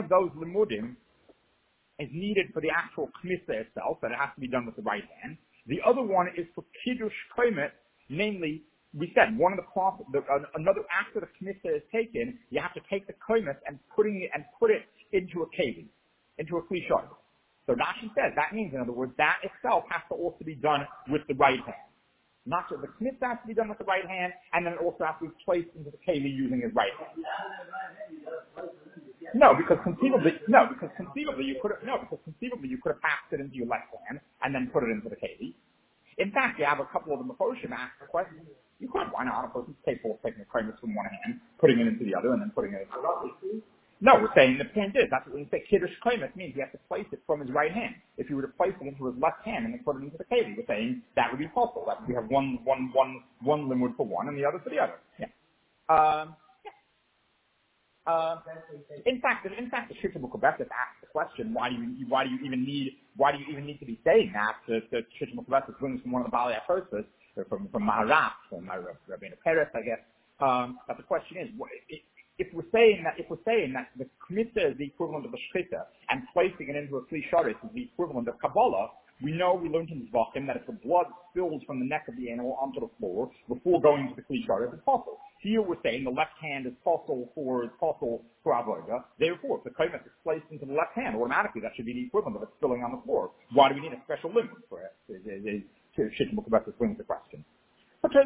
needed for the actual Knissa itself, that it has to be done with the right hand. The other one is for Kiddush Koimet, namely, we said another after the Knissa is taken, you have to take the Koimet and put it into a keli, into a klishon. So Rashi says that means, in other words, that itself has to also be done with the right hand. Not just the Knissa has to be done with the right hand, and then it also has to be placed into the keli using his right hand. because conceivably you could have passed it into your left hand and then put it into the keli. In fact, you have a couple of the Mephoshim ask the question. You could, why not? A person's capable of taking a kaimus from one hand, putting it into the other, and then putting it into the other. No, we're saying the point is, that's what we say Kiddush Kaimus means he has to place it from his right hand. If you were to place it into his left hand and then put it into the keli, we're saying that would be possible. That we have one limud for one and the other for the other. Yeah. In fact, the Shita Mukabesis asks the question: Why do you even need to be saying that? The Shita Mukabesis brings from one of the Baalei Apostas, from Maharaj, from Rabbeinu Peretz, I guess. But the question is, if we're saying that the Kmitza is the equivalent of a Shchita and placing it into a Kli Sharis is the equivalent of Kabbalah, we learned in Zvachim that if the blood spills from the neck of the animal onto the floor before going to the Kli Sharis, it's possible. Here we're saying the left hand is possible for Avodah. Therefore, if the kaimus is placed into the left hand, automatically that should be the equivalent of it spilling on the floor. Why do we need a special limit for it? Shita Mukabesis brings the question. Okay,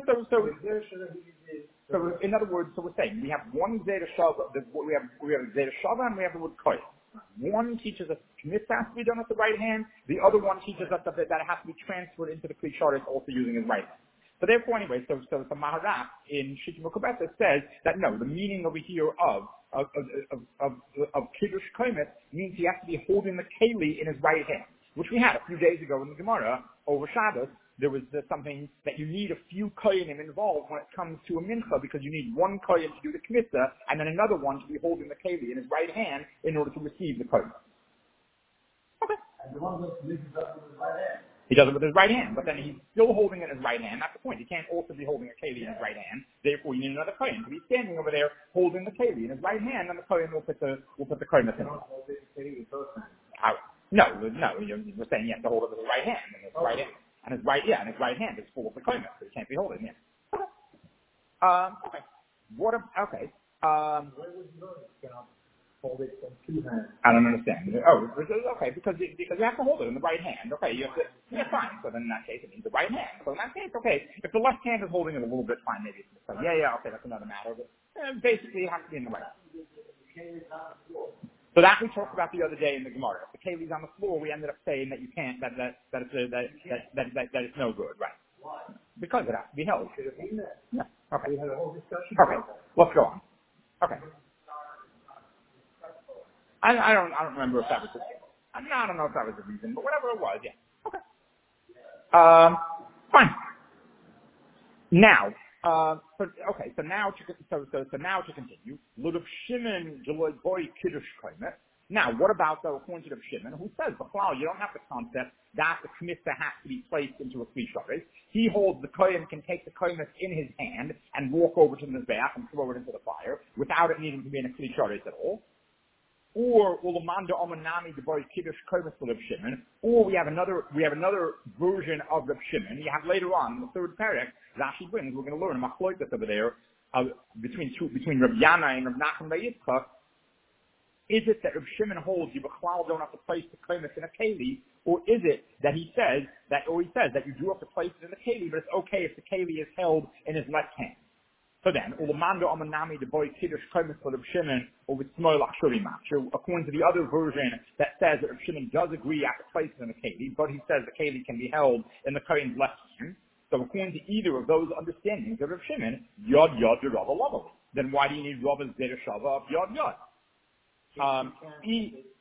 so in other words, we're saying we have one Zeta Shava, we have Zeta Shava and we have the word Koyim. One teaches us Kmitz has to be done with the right hand. The other one teaches us that it has to be transferred into the Kli Sharis also using his right hand. So therefore, anyway, so the Maharaj in Shita Mukabesis says that no, the meaning over here of Kiddush Kaimus means he has to be holding the keli in his right hand, which we had a few days ago in the Gemara over Shabbos. There was something that you need a few koyanim involved when it comes to a mincha because you need one koyan to do the kmitza and then another one to be holding the keli in his right hand in order to receive the koyan. Okay. And the one that leaves it up with his right hand. He does it with his right hand, but then he's still holding it in his right hand. That's the point. He can't also be holding a keli in his right hand. Therefore, you need another kohen. So he's standing over there holding the keli in his right hand, and the kohen will put the kohen in his No, we're saying he has to hold it with his right hand, and his right hand. And his right hand is full of the kohen, so he can't be holding it. Okay. Okay. Where would you hold it in two hands? I don't understand. Oh, okay, because you have to hold it in the right hand. Okay, you have to, fine. So then in that case, it means the right hand. So in that case, okay, if the left hand is holding it a little bit, fine, maybe it's like, okay, that's another matter. But basically, it has to be in the right hand. So that we talked about the other day in the Gemara. If the keli's on the floor, we ended up saying that you can't, that it's no good, right? Why? Because it has to be held. Yeah. Okay. We had a whole discussion. Okay. Let's go on. Okay. I don't remember if that was I don't know if that was the reason, but whatever it was, yeah. Okay. Fine. Now, so now to continue, Ludav Shimon Deloy Boy Kiddush Kaimet. Now, what about the appointed of Shimon, who says, B'chlal, you don't have the concept that the kmitza has to be placed into a Kli Sharis. He holds the kohen can take the kaimet in his hand and walk over to the mizbeach and throw it into the fire without it needing to be in a Kli Sharis at all. Or Ulamanda Omanami the boy Kiddush Kaimet for Rav Shimon. Or we have another version of Rav Shimon. You have later on in the third parak, Rashi brings, we're going to learn a machloikas over there between Rav Yana and Rav Nachman Bar Yitzchak. Is it that Rav Shimon holds you b'chlal don't have to place the kaimet in a keli, or is it that he says that you do have to place it in the keli, but it's okay if the keli is held in his left hand? So then, Ulamanda Omanami the boy Kiddush Kaimet for Rav Shimon or with Shmuel Achshuri Machu, according to the other version that says that Rav Shimon does agree you have to place it in the keli, but he says the keli can be held in the kohen's left hand. So according to either of those understandings of Rav Shimon, Yod Yod Rava Lava. Then why do you need Rava's Zera Shava of Yod Yod? We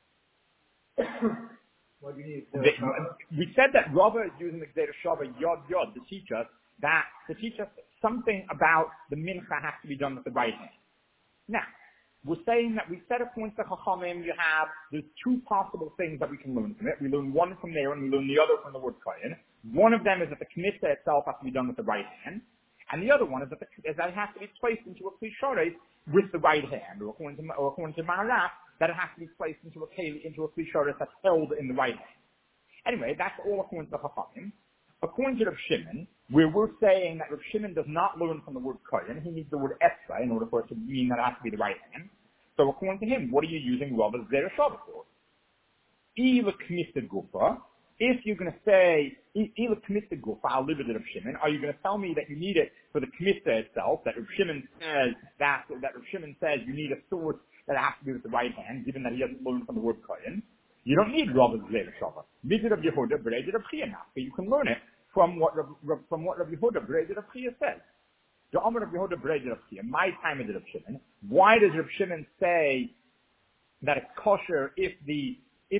said that Rava is using the Zera Shava Yod Yod to teach us something about the mincha has to be done with the right hand. Now, we're saying that we said according to Chachamim, there's two possible things that we can learn from it. We learn one from there and we learn the other from the word kohen. One of them is that the kmitza itself has to be done with the right hand. And the other one is that it has to be placed into a Kli Sharis with the right hand, or according to Maharaj, that it has to be placed into a Kli Sharis that's held in the right hand. Anyway, that's all according to Chachamim. According to Rav Shimon, where we're saying that Rav Shimon does not learn from the word kohen, he needs the word etzah in order for it to mean that it has to be the right hand. So according to him, what are you using Rava's Zera Shava for? If if you're going to say, Ila Kmitza Guf, I'll live with Rav Shimon, are you going to tell me that you need it for the Kmitza itself, that Rav Shimon says you need a source that has to be with the right hand, given that he doesn't learn from the word Kohen? You don't need Rav Zera Shava. Visit of Yehuda, Bereder of Chia now. But you can learn it from what Rav Yehuda, Bereder of Chia says. The Amar of Yehuda, Bereder of Chia, my time is Rav Shimon. Why does Rav Shimon say that it's kosher if the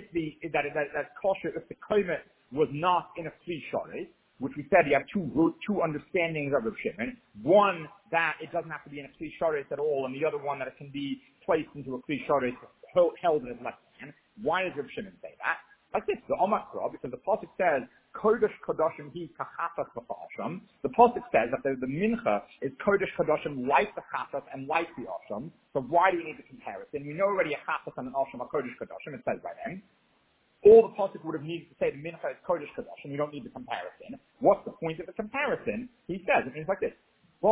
komet was not in a Kli Shorei, which we said you have two understandings of Rav Shimon. One, that it doesn't have to be in a Kli Shorei at all, and the other one that it can be placed into a Kli Shorei held in his left hand. Why does Rav Shimon say that? Like this, the Omakra, because the Pasuk says, Kodesh Kodashim hi kachafas b'chasham. The Pasuk says that the Mincha is Kodesh Kodashim like the chafas and like the Asham. So why do we need the comparison? We know already a chafas and an Asham are Kodesh Kodashim, it says by then. All the Pasuk would have needed to say the Mincha is Kodesh Kodashim, you don't need the comparison. What's the point of the comparison? He says, it means like this.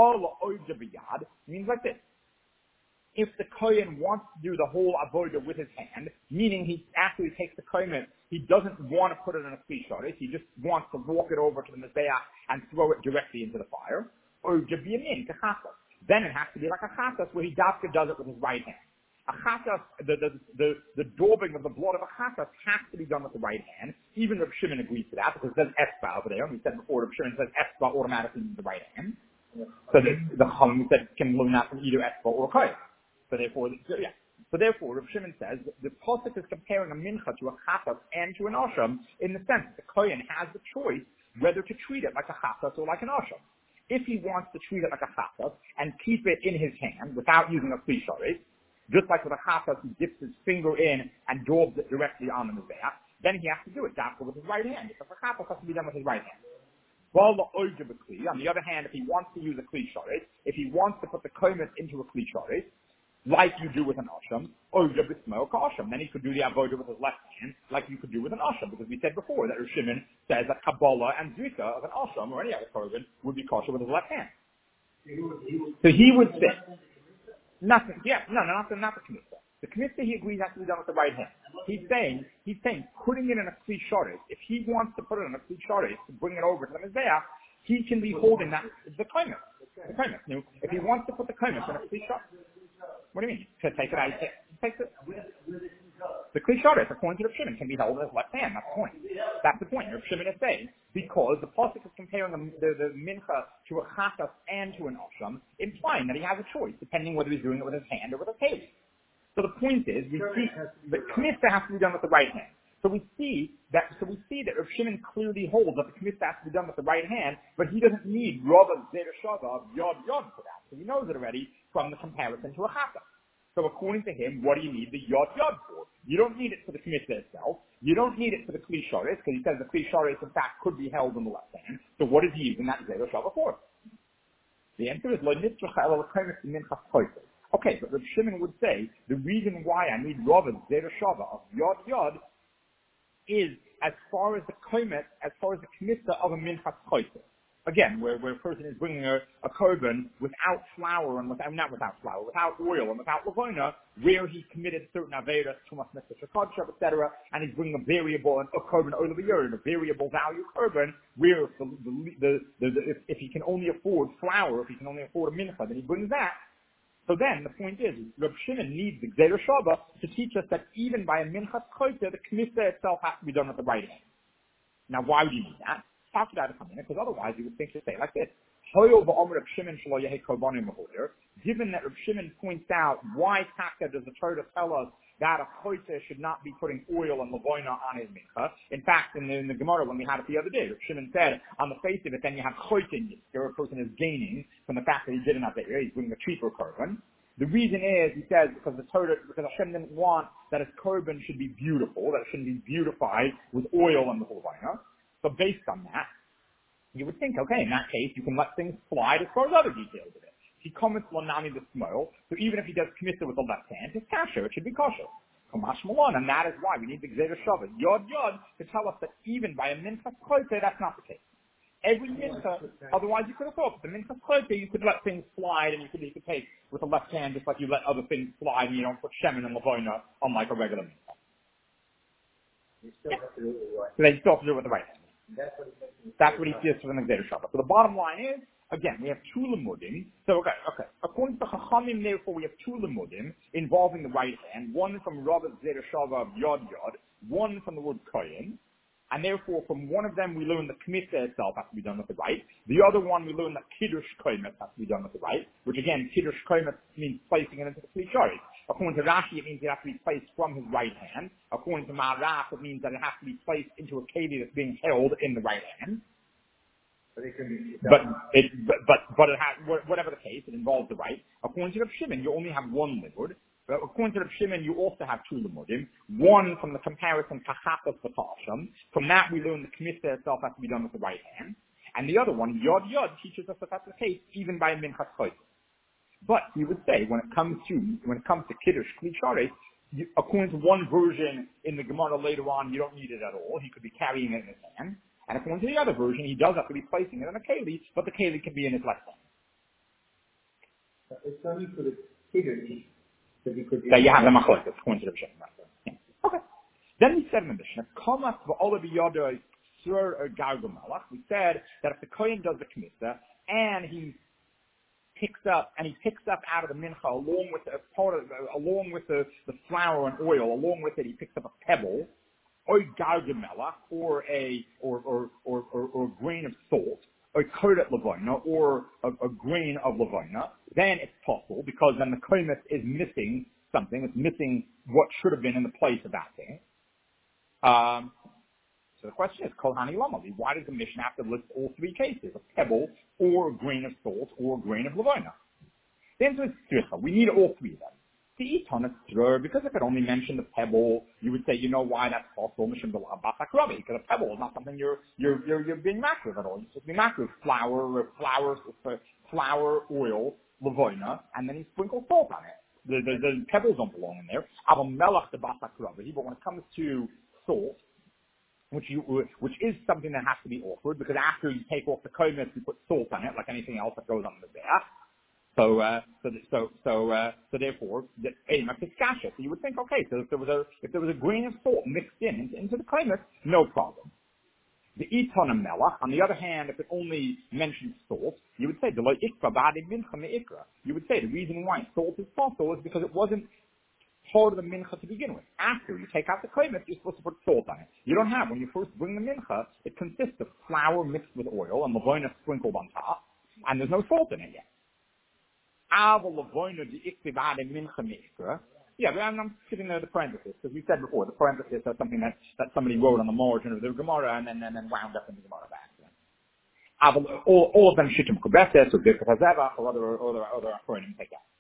It means like this. If the Kohen wants to do the whole avodah with his hand, meaning after he takes the komet, he doesn't want to put it in a Kli Shorei, he just wants to walk it over to the Mizbeach and throw it directly into the fire, or Jabiyamin, Kachasas. Then it has to be like a Chasas where he does it with his right hand. A Chasas, the daubing of the blood of a Chasas has to be done with the right hand. Even Rav Shimon agrees to that because it says Espa over there, and we said before Rav Shimon says Espa automatically means the right hand. So the Chum said can learn that from either Espa or Kohen. So therefore, Rav Shimon says the Pasuk is comparing a mincha to a chafas and to an asham in the sense that the kohen has the choice whether to treat it like a chafas or like an asham. If he wants to treat it like a chafas and keep it in his hand without using a Kli Shorei, just like with a chafas he dips his finger in and daubs it directly on the mizbeach, then he has to do it with his right hand because a chafas has to be done with his right hand. On the other hand, if he wants to use a Kli Shorei, if he wants to put the komet into a Kli Shorei, like you do with an asham, or then he could do the avodah with his left hand, like you could do with an asham, because we said before that Rav Shimon says that Kabbalah and Zrika of an asham or any other korban would be kosher with his left hand. So he would say nothing. Yeah, not the kmitza. The kmitza he agrees has to be done with the right hand. He's saying putting it in a Kli Shorei. If he wants to put it in a Kli Shorei to bring it over to the mizbeach, he can be holding that the komet. The komet. If he wants to put the komet in a Kli Shorei. What do you mean? To take it out, takes it. The Kli Shorei, according to Rav Shimon, can be held with his left hand. That's the point. That's the point. Rav Shimon is saying, because the Pasuk is comparing the mincha to a chafas and to an asham, implying that he has a choice, depending whether he's doing it with his hand or with his head. So the point is, we see the kmitza has to be done with the right hand. So we see that Rav Shimon clearly holds that the kmitza has to be done with the right hand, but he doesn't need Rav Zera Shava Yod for that. So he knows it already from the comparison to a chafas. So according to him, what do you need the Yod for? You don't need it for the kmitza itself. You don't need it for the Kli Shorei, because he says the Kli Shorei in fact could be held in the left hand. So what is he using that Zera Shava for? The answer is Lo Nitzrach Ela L'Kaimis Minchas Choises. Okay, but Rav Shimon would say the reason why I need Rav Zera Shava of Yod is as far as the kmitza of a minchas choises. Again, where a person is bringing a korban without flour and without oil and without levona, where he committed certain averas, tumas mitzvah shakad, etc., and he's bringing a variable, a korban over the year, a variable value korban, where if he can only afford flour, if he can only afford a mincha, then he brings that. So then, the point is, Rav Shimon needs the Gzeira Shava to teach us that even by a minchas choyte, the kmitza itself has to be done with the right hand. Now, why would you need that? Because otherwise you would think to say like this. Given that Rav Shimon points out why taka does the Torah tell us that a choyte should not be putting oil and lavoina on his mincha. In fact, in the Gemara when we had it the other day, Rav Shimon said on the face of it, then you have choyte in where a person is gaining from the fact that he did an avera, he's bringing a cheaper korban. The reason is, he says, because Hashem didn't want that his korban should be beautiful, that it shouldn't be beautified with oil and the lavoina. So based on that, you would think, okay, in that case, you can let things slide as far as other details of it. He comments Lanami the Smol, so even if he does kmitza with the left hand, it's kasher, it should be kosher. And that is why we need the Gzeira Shava, Yod, to tell us that even by a minchas choyte, that's not the case. Every mincha, otherwise you could have thought, but the minchas choyte, you could let things slide, and you could take with the left hand, just like you let other things slide, and you don't put shemen and lavoina on like a regular mincha. You still have to do it right. So they still have to do it with the right hand. That's what he says. That's what he says for the Negzeder Shabbat. So the bottom line is, again, we have two limudim. So, okay. According to Chachamim, therefore, we have two limudim involving the right hand. One from Rav Zeder Shavah of Yod Yod, one from the word Kohen. And therefore, from one of them, we learn the Kmitza itself has to be done with the right. The other one, we learn that Kiddush Komet has to be done with the right, which again, Kiddush Komet means placing it into the Kli Sharet. According to Rashi, it means it has to be placed from his right hand. According to Maharach, it means that it has to be placed into a keli that's being held in the right hand. But it can be. It has, whatever the case, it involves the right. According to Rav Shimon, you only have one limud. But according to Rav Shimon, you also have two limudim. One from the comparison Tachatas V'Tasham. From that, we learn the Kmitza itself has to be done with the right hand. And the other one, Yod Yod, teaches us that that's the case, even by Minchas Chodesh. But he would say, when it comes to Kiddush Kli Sharet, according to one version in the Gemara later on, you don't need it at all. He could be carrying it in his hand. And according to the other version, he does have to be placing it in a keli, but the keli can be in his left hand. It's only for the Kiddush that you could. That you have the machlokes, according to the Mishnah. Yeah. Okay. Then we said in the Mishnah, Kamas v'ola b'yadoi sur gargomelach. We said that if the Kohen does the Kmitza and he picks up out of the mincha along with the flour and oil, along with it he picks up a pebble, or gargamela, or a grain of salt, or kodet levona, or a grain of levona, then it's possible because then the komet is missing something. It's missing what should have been in the place of that thing. So the question is, Kol Hani Lamali, why does the Mishnah have to list all three cases, a pebble, or a grain of salt, or a grain of levona? The answer is tzricha. We need all three of them. To eat on a tzrur, because if it only mentioned the pebble, you would say, you know why that's possible, because a pebble is not something you're being macro with at all. You're supposed to be macro with flour, oil, levona, and then you sprinkle salt on it. The pebbles don't belong in there. But when it comes to salt, which is something that has to be offered, because after you take off the komet, you put salt on it, like anything else that goes on the bear. So therefore, so you would think, okay, so if there was a grain of salt mixed into the komet, no problem. The iton melach, on the other hand, if it only mentions salt, you would say you would say the reason why salt is possible is because it wasn't part of the mincha to begin with. After you take out the komet, you're supposed to put salt on it. You don't have. When you first bring the mincha, it consists of flour mixed with oil and levona sprinkled on top, and there's no salt in it yet. Yeah, but I'm skipping the parenthesis, because we said before, the parenthesis is something that somebody wrote on the margin of the Gemara and then wound up in the Gemara back. All of them shittim kubeses or birkat hazevach or other acronyms take that.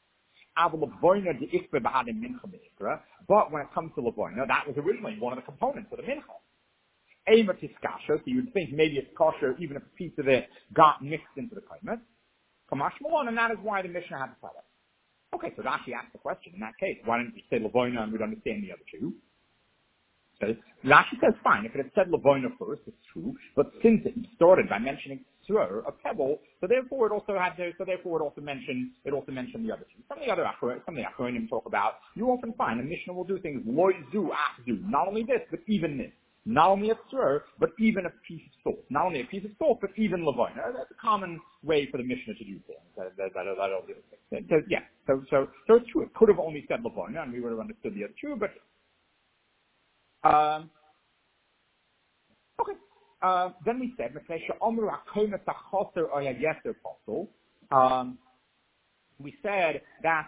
But when it comes to lavoina, that was originally one of the components of the mincha. So you'd think maybe it's kosher even if a piece of it got mixed into the komet. And that is why the Mishnah had to tell us. Okay, so Rashi asked the question, in that case, why didn't you say Lavoina and we'd understand the other two? So Rashi says, fine, if it had said Lavoina first, it's true, but since it started by mentioning Tzur, a pebble, so therefore it also mentioned the other two. Some of the acronyms talk about, you often find the Mishnah will do things, loizu, achzu, not only this, but even this. Not only a tzur, but even a piece of salt. Not only a piece of salt, but even lavoina. That's a common way for the Mishnah to do things. That'll do it. So it's true. It could have only said lavoina, and we would have understood the other two. But okay. Then we said, we said that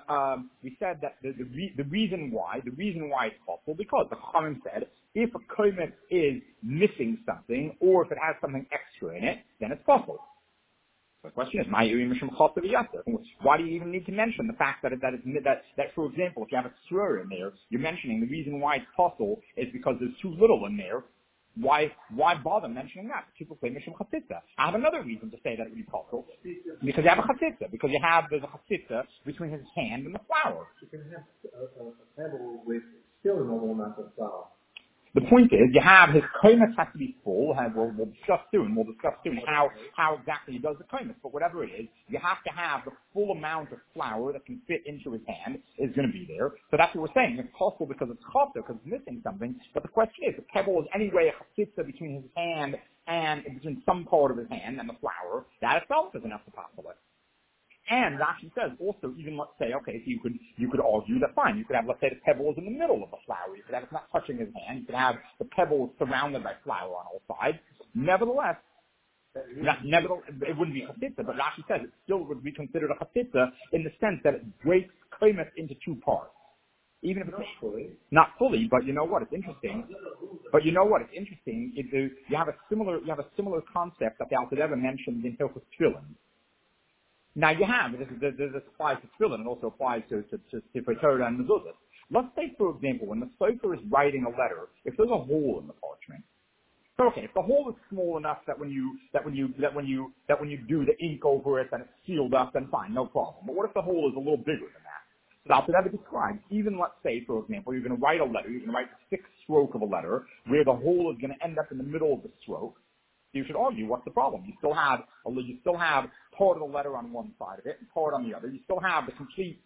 the reason why it's possible, because the Chachamim said if a komet is missing something or if it has something extra in it, then it's possible. So the question is, why do you even need to mention the fact that for example, if you have a tzur in there, you're mentioning the reason why it's possible is because there's too little in there. Why bother mentioning that? People say Mishum Chatzitza. I have another reason to say that it would be possible. Because you have a Chatzitza. Because there's a Chatzitza between his hand and the flour. You can have a pebble with still a normal amount of flour. The point is, you have his koimus has to be full. We'll discuss soon how exactly he does the koimus. But whatever it is, you have to have the full amount of flour that can fit into his hand is going to be there. So that's what we're saying. It's possible because it's chosser, because it's missing something. But the question is, the pebble is anyway a chasitza between his hand and between some part of his hand and the flour. That itself is enough to possible it. And Rashi says also, even let's say, okay, so you could argue that fine, you could have, let's say, the pebble is in the middle of the flour. You could have it's not touching his hand. You could have the pebble surrounded by flour on all sides. Nevertheless, it wouldn't be a chasitza, but Rashi says it still would be considered a chasitza in the sense that it breaks koimus into two parts. Even if it's not fully, but you know what? It's interesting. You have a similar concept that the Alter Rebbe mentioned in Hilchos Tefillin. Now you have, this applies to tefillin, it also applies to Sefer Torah and Mezuzah. Let's say, for example, when the sofer is writing a letter, if there's a hole in the parchment, so okay, if the hole is small enough that when you do the ink over it and it's sealed up, then fine, no problem. But what if the hole is a little bigger than that? So that's what I've described. Even let's say, for example, you're going to write a letter, you're going to write the sixth stroke of a letter, where the hole is going to end up in the middle of the stroke. You should argue, what's the problem? You still have part of the letter on one side of it and part on the other. You still have the complete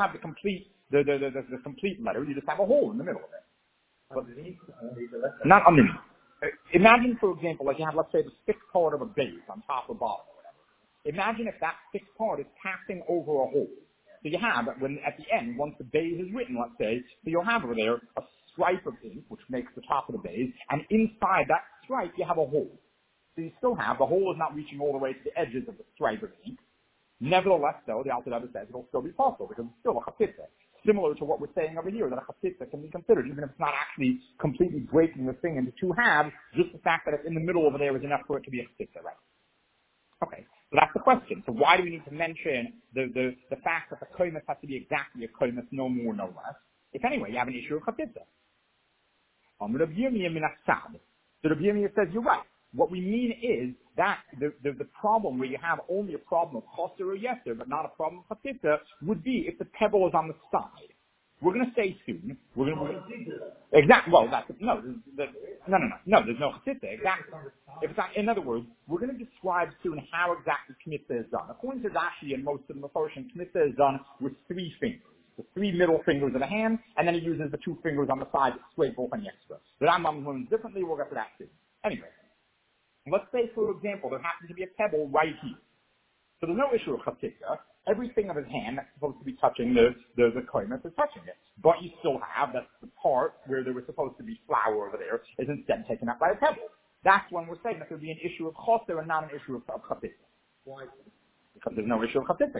letter. You just have a hole in the middle of it. But not underneath. Imagine, for example, like you have, let's say, the sixth part of a base on top or bottom or whatever. Imagine if that sixth part is passing over a hole. So you have, when at the end, once the base is written, let's say, so you'll have over there a stripe of ink, which makes the top of the base, and inside that stripe you have a hole. So you still have, the hole is not reaching all the way to the edges of the stripe of ink. Nevertheless, though, the Alter Rebbe says it'll still be possible because it's still a chasitza. Similar to what we're saying over here, that a chasitza can be considered, even if it's not actually completely breaking the thing into two halves, just the fact that it's in the middle over there is enough for it to be a chasitza, right? Okay, so that's the question. So why do we need to mention the fact that the koimus has to be exactly a koimus, no more, no less? If anyway, you have an issue of chasitza. So Rabbi Yirmiyah says, you're right. What we mean is that the problem where you have only a problem of chosser or yeser, but not a problem of chasitza, would be if the pebble is on the side. We're going to say soon. Exactly. Well, there's no chasitza. Exactly. If it's not, in other words, we're going to describe soon how exactly kmitza is done. According to Rashi and most of the Mefarshim, kmitza is done with 3 fingers. The 3 middle fingers of the hand, and then he uses the 2 fingers on the side to scrape off any extra. The Rambam learns differently. We'll get to that soon. Anyway. Let's say, for example, there happens to be a pebble right here. So there's no issue of chasitza. Everything of his hand that's supposed to be touching the koimus is touching it. But you still have that the part where there was supposed to be flour over there is instead taken up by a pebble. That's when we're saying that there would be an issue of chosser and not an issue of chasitza. Why? Because there's no issue of chasitza.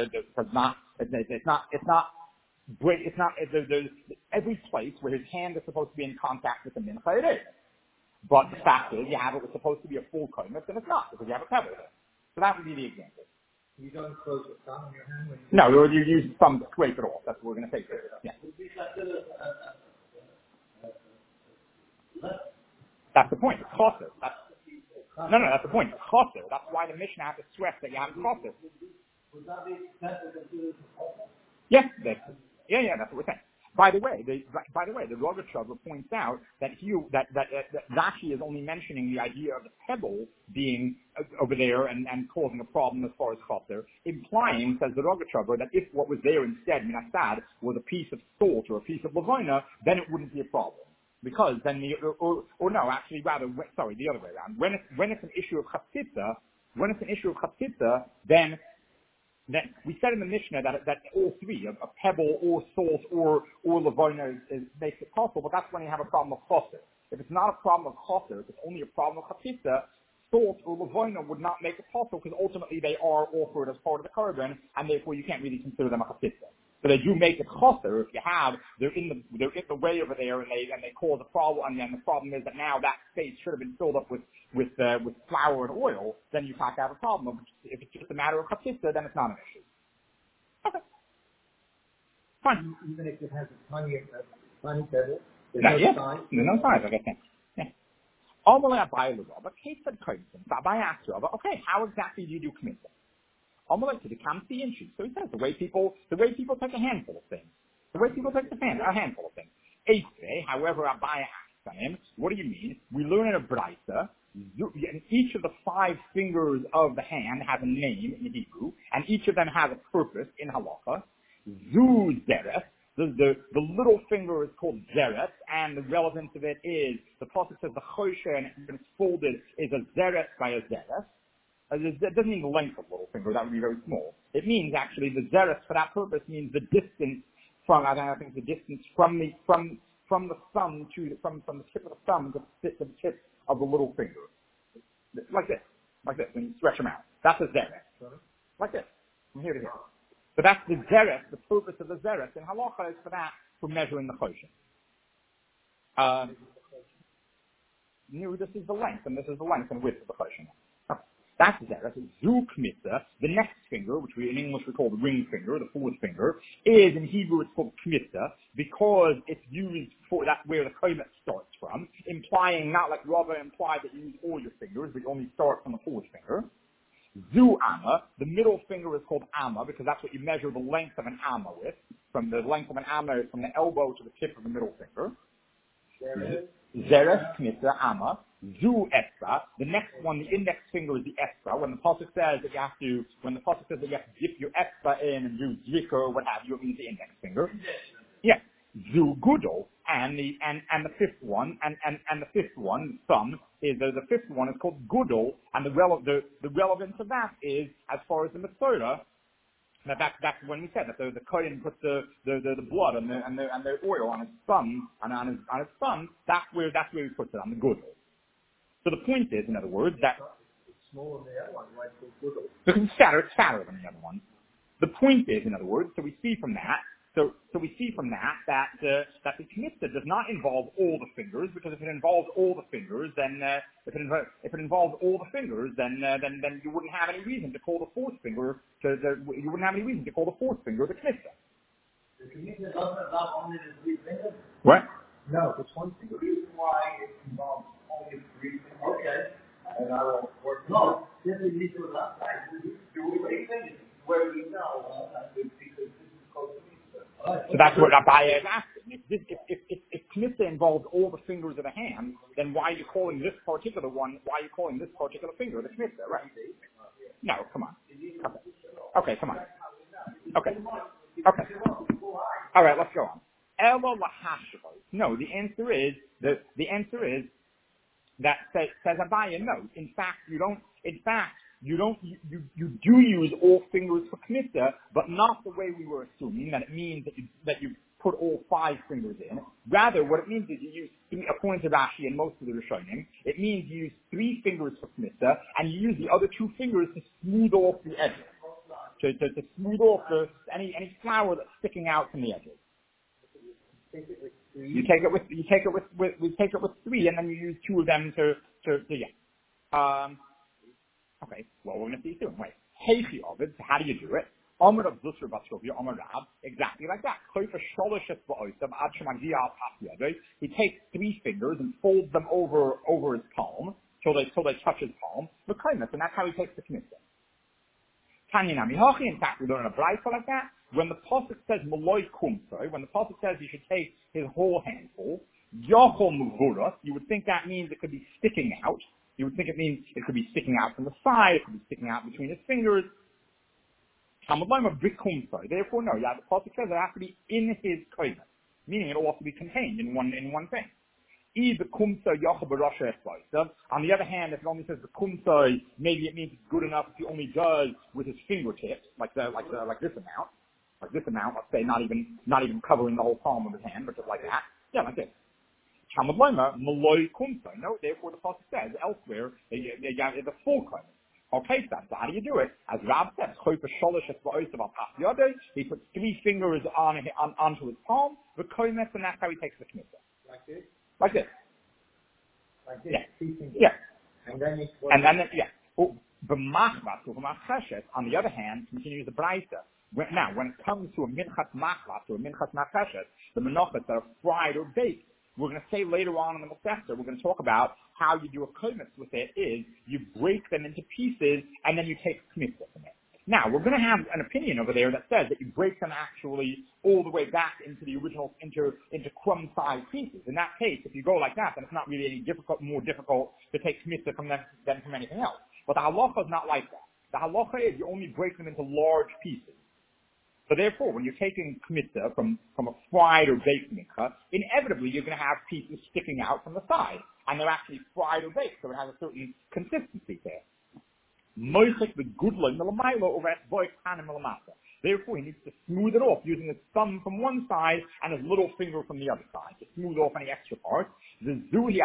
There's every place where his hand is supposed to be in contact with the mincha, it is. But the fact is, you have it was supposed to be a full koimus, and it's not, because you have a pebble there. So that would be the example. You don't close the thumb in your hand? No, you use thumb to scrape it off. That's what we're going to say. Yeah. That's the point. It's chosser. That's the point. It's chosser. That's why the Mishnah has to stress that you have chosser. Would that be considered? Yes, that's what we're saying. By the way, the Rogatchover points out that Rashi is only mentioning the idea of the pebble being over there and causing a problem as far as chosser, implying, says the Rogatchover, that if what was there instead, minasad, was a piece of salt or a piece of levona, then it wouldn't be a problem. Because then the other way around. When it's an issue of chasitza, then we said in the Mishnah that all 3, a pebble or salt or levona makes it possible, but that's when you have a problem of chosser. If it's not a problem of chosser, if it's only a problem of chasitza, salt or levona would not make it possible because ultimately they are offered as part of the korban, and therefore you can't really consider them a chasitza. So they do make it chosser if you have, they're in the way over there and they cause a problem, and then the problem is that now that space should have been filled up with flour and oil, then you have to have a problem. If it's just a matter of chasitza, then it's not an issue. Okay. Fine. Even if it has a tiny pebble, there's no size, I guess. Yeah. But Kate said Abai asked Rabba, okay, how exactly do you do kmitza? Almost to the kamsi inches. So he says the way people take a handful of things. A handful of things. However, Abai asked, What do you mean? We learn in a Braisa, and each of the 5 fingers of the hand has a name in Hebrew, and each of them has a purpose in halacha. Zu Zereth, the little finger is called Zereth, and the relevance of it is, the pasuk says the choshe, and when it's folded, is a Zereth by a Zereth. It doesn't mean the length of the little finger, that would be very small. It means actually the Zereth for that purpose means the distance from, I think the distance from the thumb from the tip of the thumb to the tip of the little finger. Like this, when you stretch them out. That's a Zereth. Like this, from here to here. So that's the Zereth, the purpose of the Zereth, and halacha is for measuring the choshen. This is the length, and this is the length and width of the choshen. That's Zereth. Zu Kmitza, the next finger, which in English we call the ring finger, the 4th finger, is in Hebrew it's called Kmitza, because it's used for, that's where the komet starts from, implying, not like Rava implied that you use all your fingers, but you only start from the 4th finger. Zu Amma, the middle finger is called Amma, because that's what you measure the length of an Amma with. From the length of an Amma is from the elbow to the tip of the middle finger. Zereth, Kmitza, Amma. Zu Esra. The next one, the index finger is the Esra. When the pasuk says that you have to dip your Esra in and do zikr or what have you, it means the index finger. Yeah. Zu Gudel, and the 5th one, and the 5th one, thumb, is the 5th one is called Gudel, and the relevance of that is, as far as the Masorah, that's when we said that the Kohen puts the blood and the oil on his thumb, and on his thumb, that's where he puts it, on the Gudel. So the point is, in other words, that It's smaller than the other one, why it's called Gudel? because it's fatter than the other one. The point is, in other words, so we see from that that the Kmitza does not involve all the fingers, because if it involved all the fingers, then if it involved all the fingers, then you wouldn't have any reason to call the 4th finger the Kmitza. The Kmitza doesn't involve only the 3 fingers? What? No, it's 1 finger. The reason why it involves only 3 fingers. Okay. And I will work. No, this is literally last time. Do we make things where we know because this is called Kmitza. So that's what Abaye is asking. If Kmitza involves all the fingers of the hand, then why are you calling this particular finger the Kmitza, right? No, come on. Okay, come on. Okay. All right, let's go on. Elo lahashvo. No, the answer is that says Abaye, no. In fact, you do use all fingers for Kmitza, but not the way we were assuming, that it means that you put all 5 fingers in. Rather, what it means is you use, according to Rashi and most of the Rishonim, it means you use 3 fingers for Kmitza, and you use the other 2 fingers to smooth off the edges. To smooth off any flour that's sticking out from the edges. We take it with 3, and then you use 2 of them to okay, well, we're going to see soon. Wait. Heichi Ovid, so how do you do it? Amar of Zusra Batsrovia, Amar Rab, exactly like that. He takes 3 fingers and folds them over his palm, till they touch his palm, and that's how he takes the Kmitza. In fact, we learn a Braisa like that. When the pasuk says Maloi Kumsoi, when the pasuk says he should take his whole handful, Yochol Muvuras, you would think that means it could be sticking out. You would think it means it could be sticking out from the side, it could be sticking out between his fingers. Therefore, no. Yeah, the pasuk says it has to be in his komet, meaning it will also be contained in one thing. On the other hand, if it only says the kumsoi, maybe it means it's good enough if he only does with his fingertips, like this amount. Let's say not even covering the whole palm of his hand, but just like that. Yeah, like this. No, therefore the pasuk says elsewhere the full komet. Okay, so how do you do it? As Rab says, he puts 3 fingers onto his palm, the komet, and that's how he takes the Kmitza. Like this? Like this. Like this? Yeah. 3 fingers. Yeah. And then it's yeah. On the other hand, continues the Braisa. When it comes to a minchas machlas or a minchas nacheshet, the menachas that are fried or baked, we're going to say later on in the Masechta, we're going to talk about how you do a kometz with it is you break them into pieces and then you take kmitza from it. Now, we're going to have an opinion over there that says that you break them actually all the way back into the original, into crumb-sized pieces. In that case, if you go like that, then it's not really any more difficult to take kmitza from them than from anything else. But the halacha is not like that. The halacha is you only break them into large pieces. So therefore, when you're taking kmitza from a fried or baked mincha, inevitably you're going to have pieces sticking out from the side. And they're actually fried or baked, so it has a certain consistency there. Therefore, he needs to smooth it off using his thumb from one side and his little finger from the other side to smooth off any extra parts. This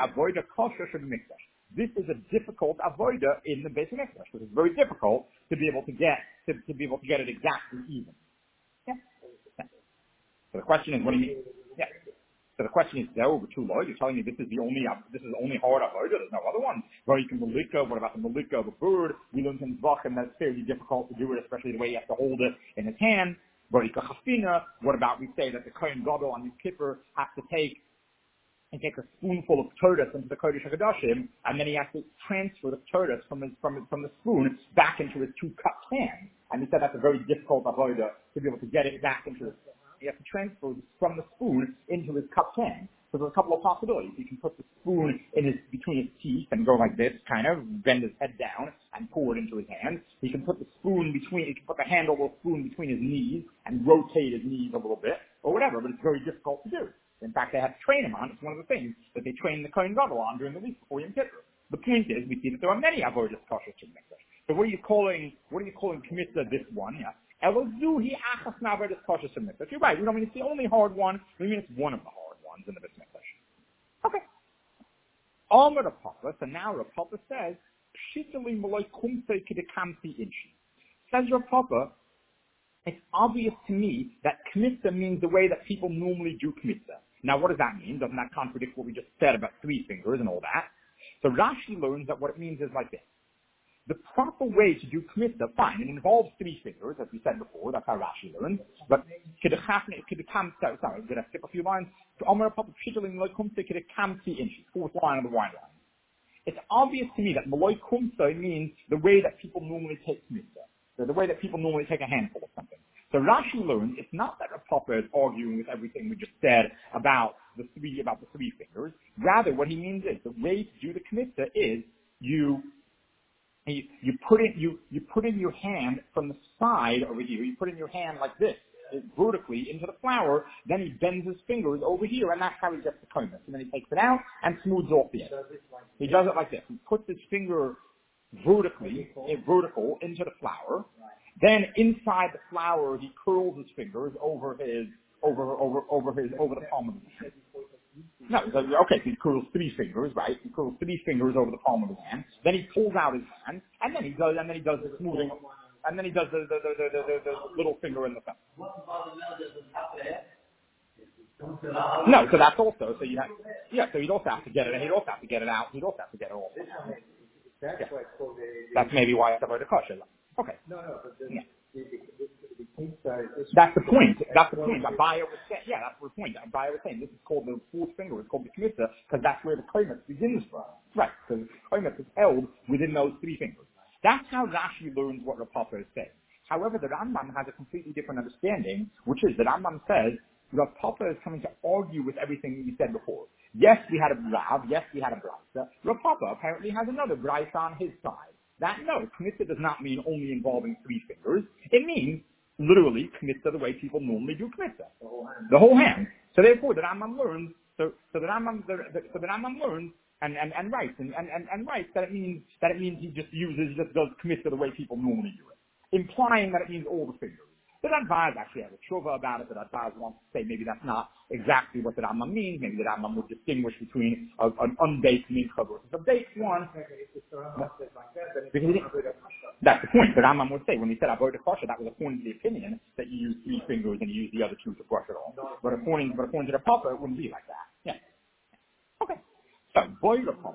is a difficult avoida in the Beis Hamikdash. This is very difficult to be able to get it exactly even. Yeah. So the question is, what do you mean? Yeah. So the question is, there over two laws. You're telling me this is only hard avoida. There's no other one. Well, you can malika. What about the malika of a bird? We learned in Zvachim that it's fairly difficult to do it, especially the way you have to hold it in his hand. Malika chafina. What about we say that the Kohen Gadol on Yom Kippur has to take a spoonful of tordas into the Kodesh HaKadoshim, and then he has to transfer the tordas from the spoon back into his 2-cup hand. And he said that's a very difficult avodah to be able to get it back into his. He has to transfer from the spoon into his cup hand. So there's a couple of possibilities. He can put the spoon between his teeth and go like this, kind of bend his head down and pour it into his hand. He can put the handle of the spoon between his knees and rotate his knees a little bit, or whatever. But it's very difficult to do. In fact, they have to train him on. It's one of the things that they train the Kohen Gadol on during the week before Yom Kippur. The point is, we see that there are many avodas kosher to mikdash. So what are you calling kmitza this one? Yeah. Elozuhi achas na'avodas kosher to mikdash. You're right. We don't mean it's the only hard one. We mean it's one of the hard ones in the Beis Mikdash. Okay. Amar Rav Papa. So now Rav Papa says, Pshitali maloi kumsei kidekamti inchi. Says Rav Papa, it's obvious to me that kmitza means the way that people normally do kmitza. Now, what does that mean? Doesn't that contradict what we just said about 3 fingers and all that? So Rashi learns that what it means is like this. The proper way to do kmitza, fine, it involves 3 fingers, as we said before. That's how Rashi learns. But sorry, did I skip a few lines? Fourth line of the wine line. It's obvious to me that maloi kumsa means the way that people normally take kmitza. So the way that people normally take a handful of something. So Rashi learns it's not that Rav Papa is arguing with everything we just said about the 3 fingers. Rather, what he means is the way to do the kmitza is you put in your hand from the side over here. You put in your hand like this, vertically into the flour. Then he bends his fingers over here, and that's how he gets the komet. And then he takes it out and smooths off the edge. He does it like this. He puts his finger vertical into the flour. Then inside the flour, he curls his fingers over the palm of his hand. No, okay, so he curls 3 fingers, right? He curls 3 fingers over the palm of his hand. Then he pulls out his hand, and then he does the smoothing, and then he does the little finger in the thumb. No, so that's also, so he'd also have to get it, and he'd also have to get it out, he'd also have to get it all. Yeah. That's maybe why it's about the kosher. Okay. Yeah. That's the point. Abaye was saying, that's the point. Abaye was saying this is called the 4th finger. It's called the kmitza because that's where the komet begins from. Right. So the komet is held within those 3 fingers. That's how Rashi learns what Rav Papa is saying. However, the Rambam has a completely different understanding, which is the Rambam says Rav Papa is coming to argue with everything we said before. Yes, we had a Rav. Yes, we had a Braisa. Rav Papa apparently has another Braisa on his side. That, no, kmitza does not mean only involving 3 fingers. It means, literally, kmitza the way people normally do kmitza. The whole hand. So therefore, the Rambam learns, the Rambam learns, and writes that it means he just does kmitza the way people normally do it. Implying that it means all the fingers. The Radbaz actually has a tshuva about it. The Radbaz wants to say maybe that's not exactly what the Rambam means. Maybe the Rambam would distinguish between an unbaked mincha versus a baked one. That's the point. The Rambam would say when he said avodah kosher, that was according to the opinion that you use 3 fingers and you use the other 2 to brush it off. But according to the Papa, it wouldn't be like that. Yeah. Okay. So boiler Papa.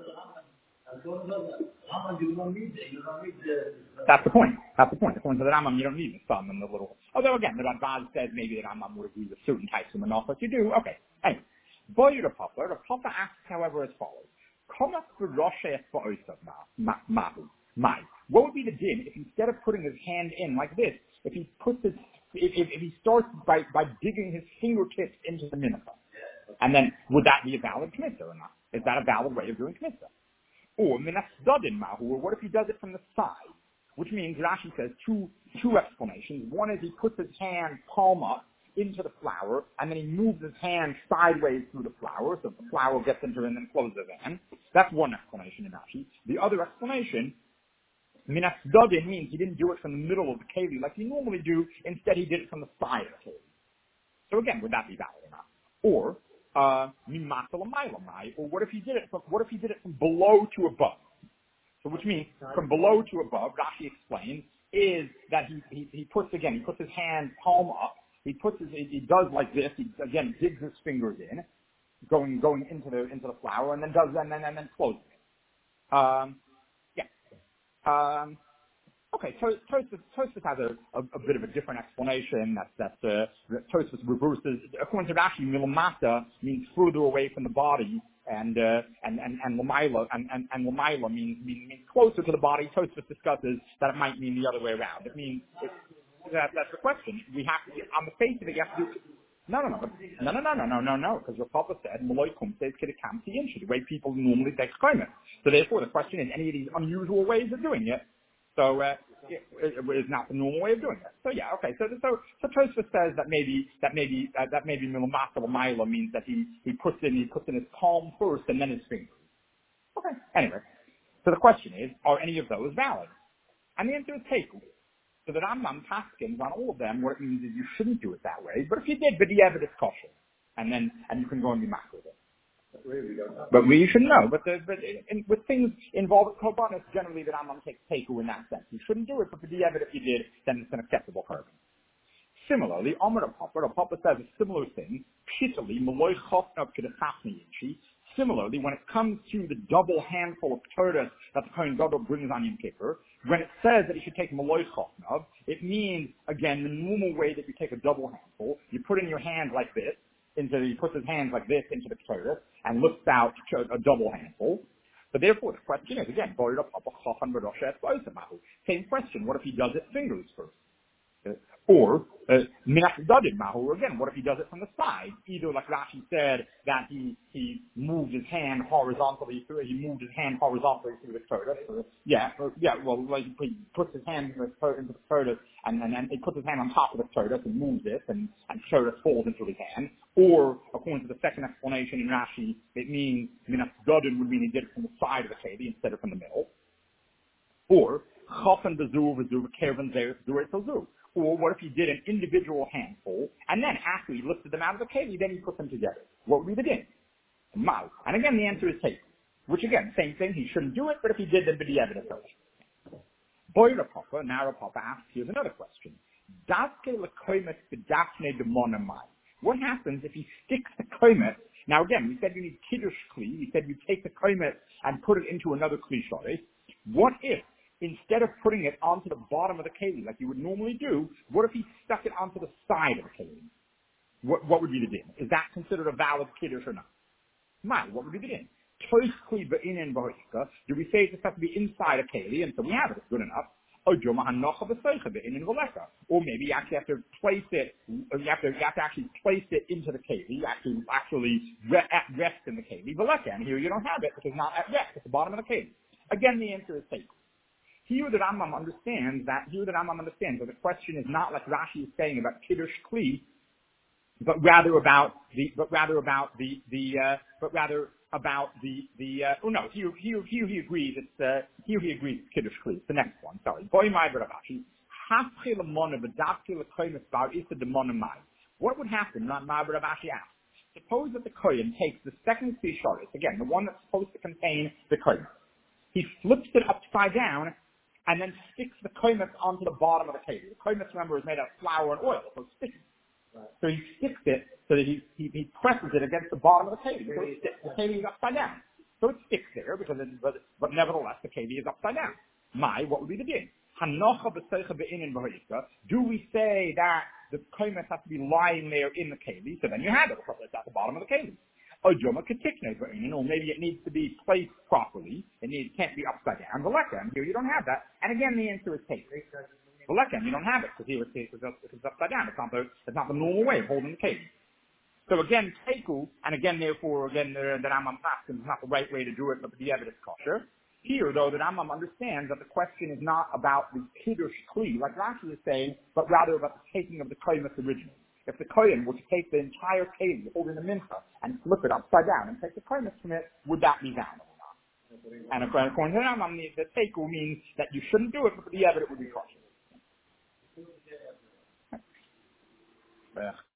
That's the point. According to the Rambam, you don't need the thumb and the little. Although again, the Radbaz says maybe the Rambam would agree with certain types of menachos. You do. Okay. Anyway, boy the Papa asks, however, as follows: My. What would be the din if instead of putting his hand in like this, if he puts his, if he starts by digging his fingertips into the mincha? And then, would that be a valid kmitza or not? Is that a valid way of doing kmitza? Or minasdadin mahu, or what if he does it from the side? Which means, Rashi says, two explanations. One is he puts his hand palm up into the flour, and then he moves his hand sideways through the flour, so the flour gets into it and then closes it in. That's one explanation in Rashi. The other explanation, minasdadin, means he didn't do it from the middle of the keli like you normally do. Instead, he did it from the side of the keli. So again, would that be valid or not? Or or what if he did it from below to above? So which means from below to above, Rashi explains, is that he puts his hand palm up, he does like this, he again digs his fingers in, going into the flour, and then closes it. Okay, Tosfos has a bit of a different explanation. That Tosfos reverses. According to Rashi, milamata means further away from the body, and lamaila means closer to the body. Tosfos discusses that it might mean the other way around. It means that's the question. We have to, on the face of it, you have to do. No, because your Papa said, Malay Kumse Kidakam Tiinshi, the way people normally take climate. So therefore the question is, any of these unusual ways of doing it, so it is not the normal way of doing it. So yeah, okay. So Tosfos says that maybe Milamata Lamaila means that he puts in his palm first and then his fingers. Okay. Anyway. So the question is, are any of those valid? And the answer is Teku. So the Rambam paskins on all of them, what it means is you shouldn't do it that way. But if you did, b'diavad is kosher, and you can go and be mach with it. But you should know. But with things involving korbanos, generally the Rambam takes teku in that sense. You shouldn't do it, but b'diavad if you did, then it's an acceptable carbon. Similarly, Amar Papa says a similar thing. Pshitali maloi chofnav kedachachni yinchi. Similarly, when it comes to the double handful of torahs that the Kohen Gadol brings on Yom Kippur, when it says that you should take maloi chofnav, it means, again, the normal way that you take a double handful. You put in your hand like this, he puts his hands like this into the torah, and lifts out a double handful. But therefore, the question is, again, same question, what if he does it fingers first? Or minasdadin mahu, again, what if he does it from the side? Either like Rashi said that he moved his hand horizontally through the torah. Well, like he puts his hand into the torah and then he puts his hand on top of the torah and moves it and torah falls into his hand. Or according to the second explanation in Rashi, it means minasdadin would mean he did it from the side of the keli instead of from the middle. Or chafen bezu v'zu v'kerven zeres durei tozu. Or what if he did an individual handful, and then after he lifted them out of the keli, then he put them together? What would be the din? Mal. And again, the answer is take. Which again, same thing, he shouldn't do it, but if he did, then b'diavad is first. Boira Papa, now Papa asks, here's another question. Daske lekoimet b'dafne demonamai. What happens if he sticks the koimet? Now again, we said you need kiddush kli. We said you take the koimet and put it into another kli shorei. What if, instead of putting it onto the bottom of the keli like you would normally do, what if he stuck it onto the side of the keli? What would be the din? Is that considered a valid kiddush or not? What would be the din? Do we say it just has to be inside a keli, and so we have it, it's good enough? Or maybe you actually have to place it, you have to actually place it into the keli, actually at rest in the keli. And here you don't have it, because it's not at rest, at the bottom of the keli. Again, the answer is take. Here the Rambam understands that the question is not like Rashi is saying about Kiddush Kli, but rather about here he agrees it's Kiddush Kli. It's the next one, sorry. What would happen, Rashi asks, suppose that the Kohen takes the second Kli Shoris, again, the one that's supposed to contain the Kohen. He flips it upside down and then sticks the koimetz onto the bottom of the keli. The koimetz, remember, is made out of flour and oil, so it's sticky. Right. So he sticks it so that he presses it against the bottom of the keli. So the keli is upside down. So it sticks there, but nevertheless, the keli is upside down. What would be the din? Do we say that the koimetz has to be lying there in the keli? So then you have it, because it's at the bottom of the keli. Maybe it needs to be placed properly. Can't be upside down. V'lekem, here you don't have that. And again, the answer is cake. V'lekem, you don't have it because here it's upside down. It's not the normal way of holding the cake. So again, teku, and again, therefore, again, the Rambam Paskin is not the right way to do it, but the evidence kosher. Here, though, the Rambam understands that the question is not about the kiddush kli, like Rashi is saying, but rather about the taking of the kohenis originally. If the kohen were to take the entire keli, holding the mincha, and flip it upside down and take the kohenis from it, would that be valid or not? And according to the Rambam, the teku means that you shouldn't do it, but the evidence would be kosher.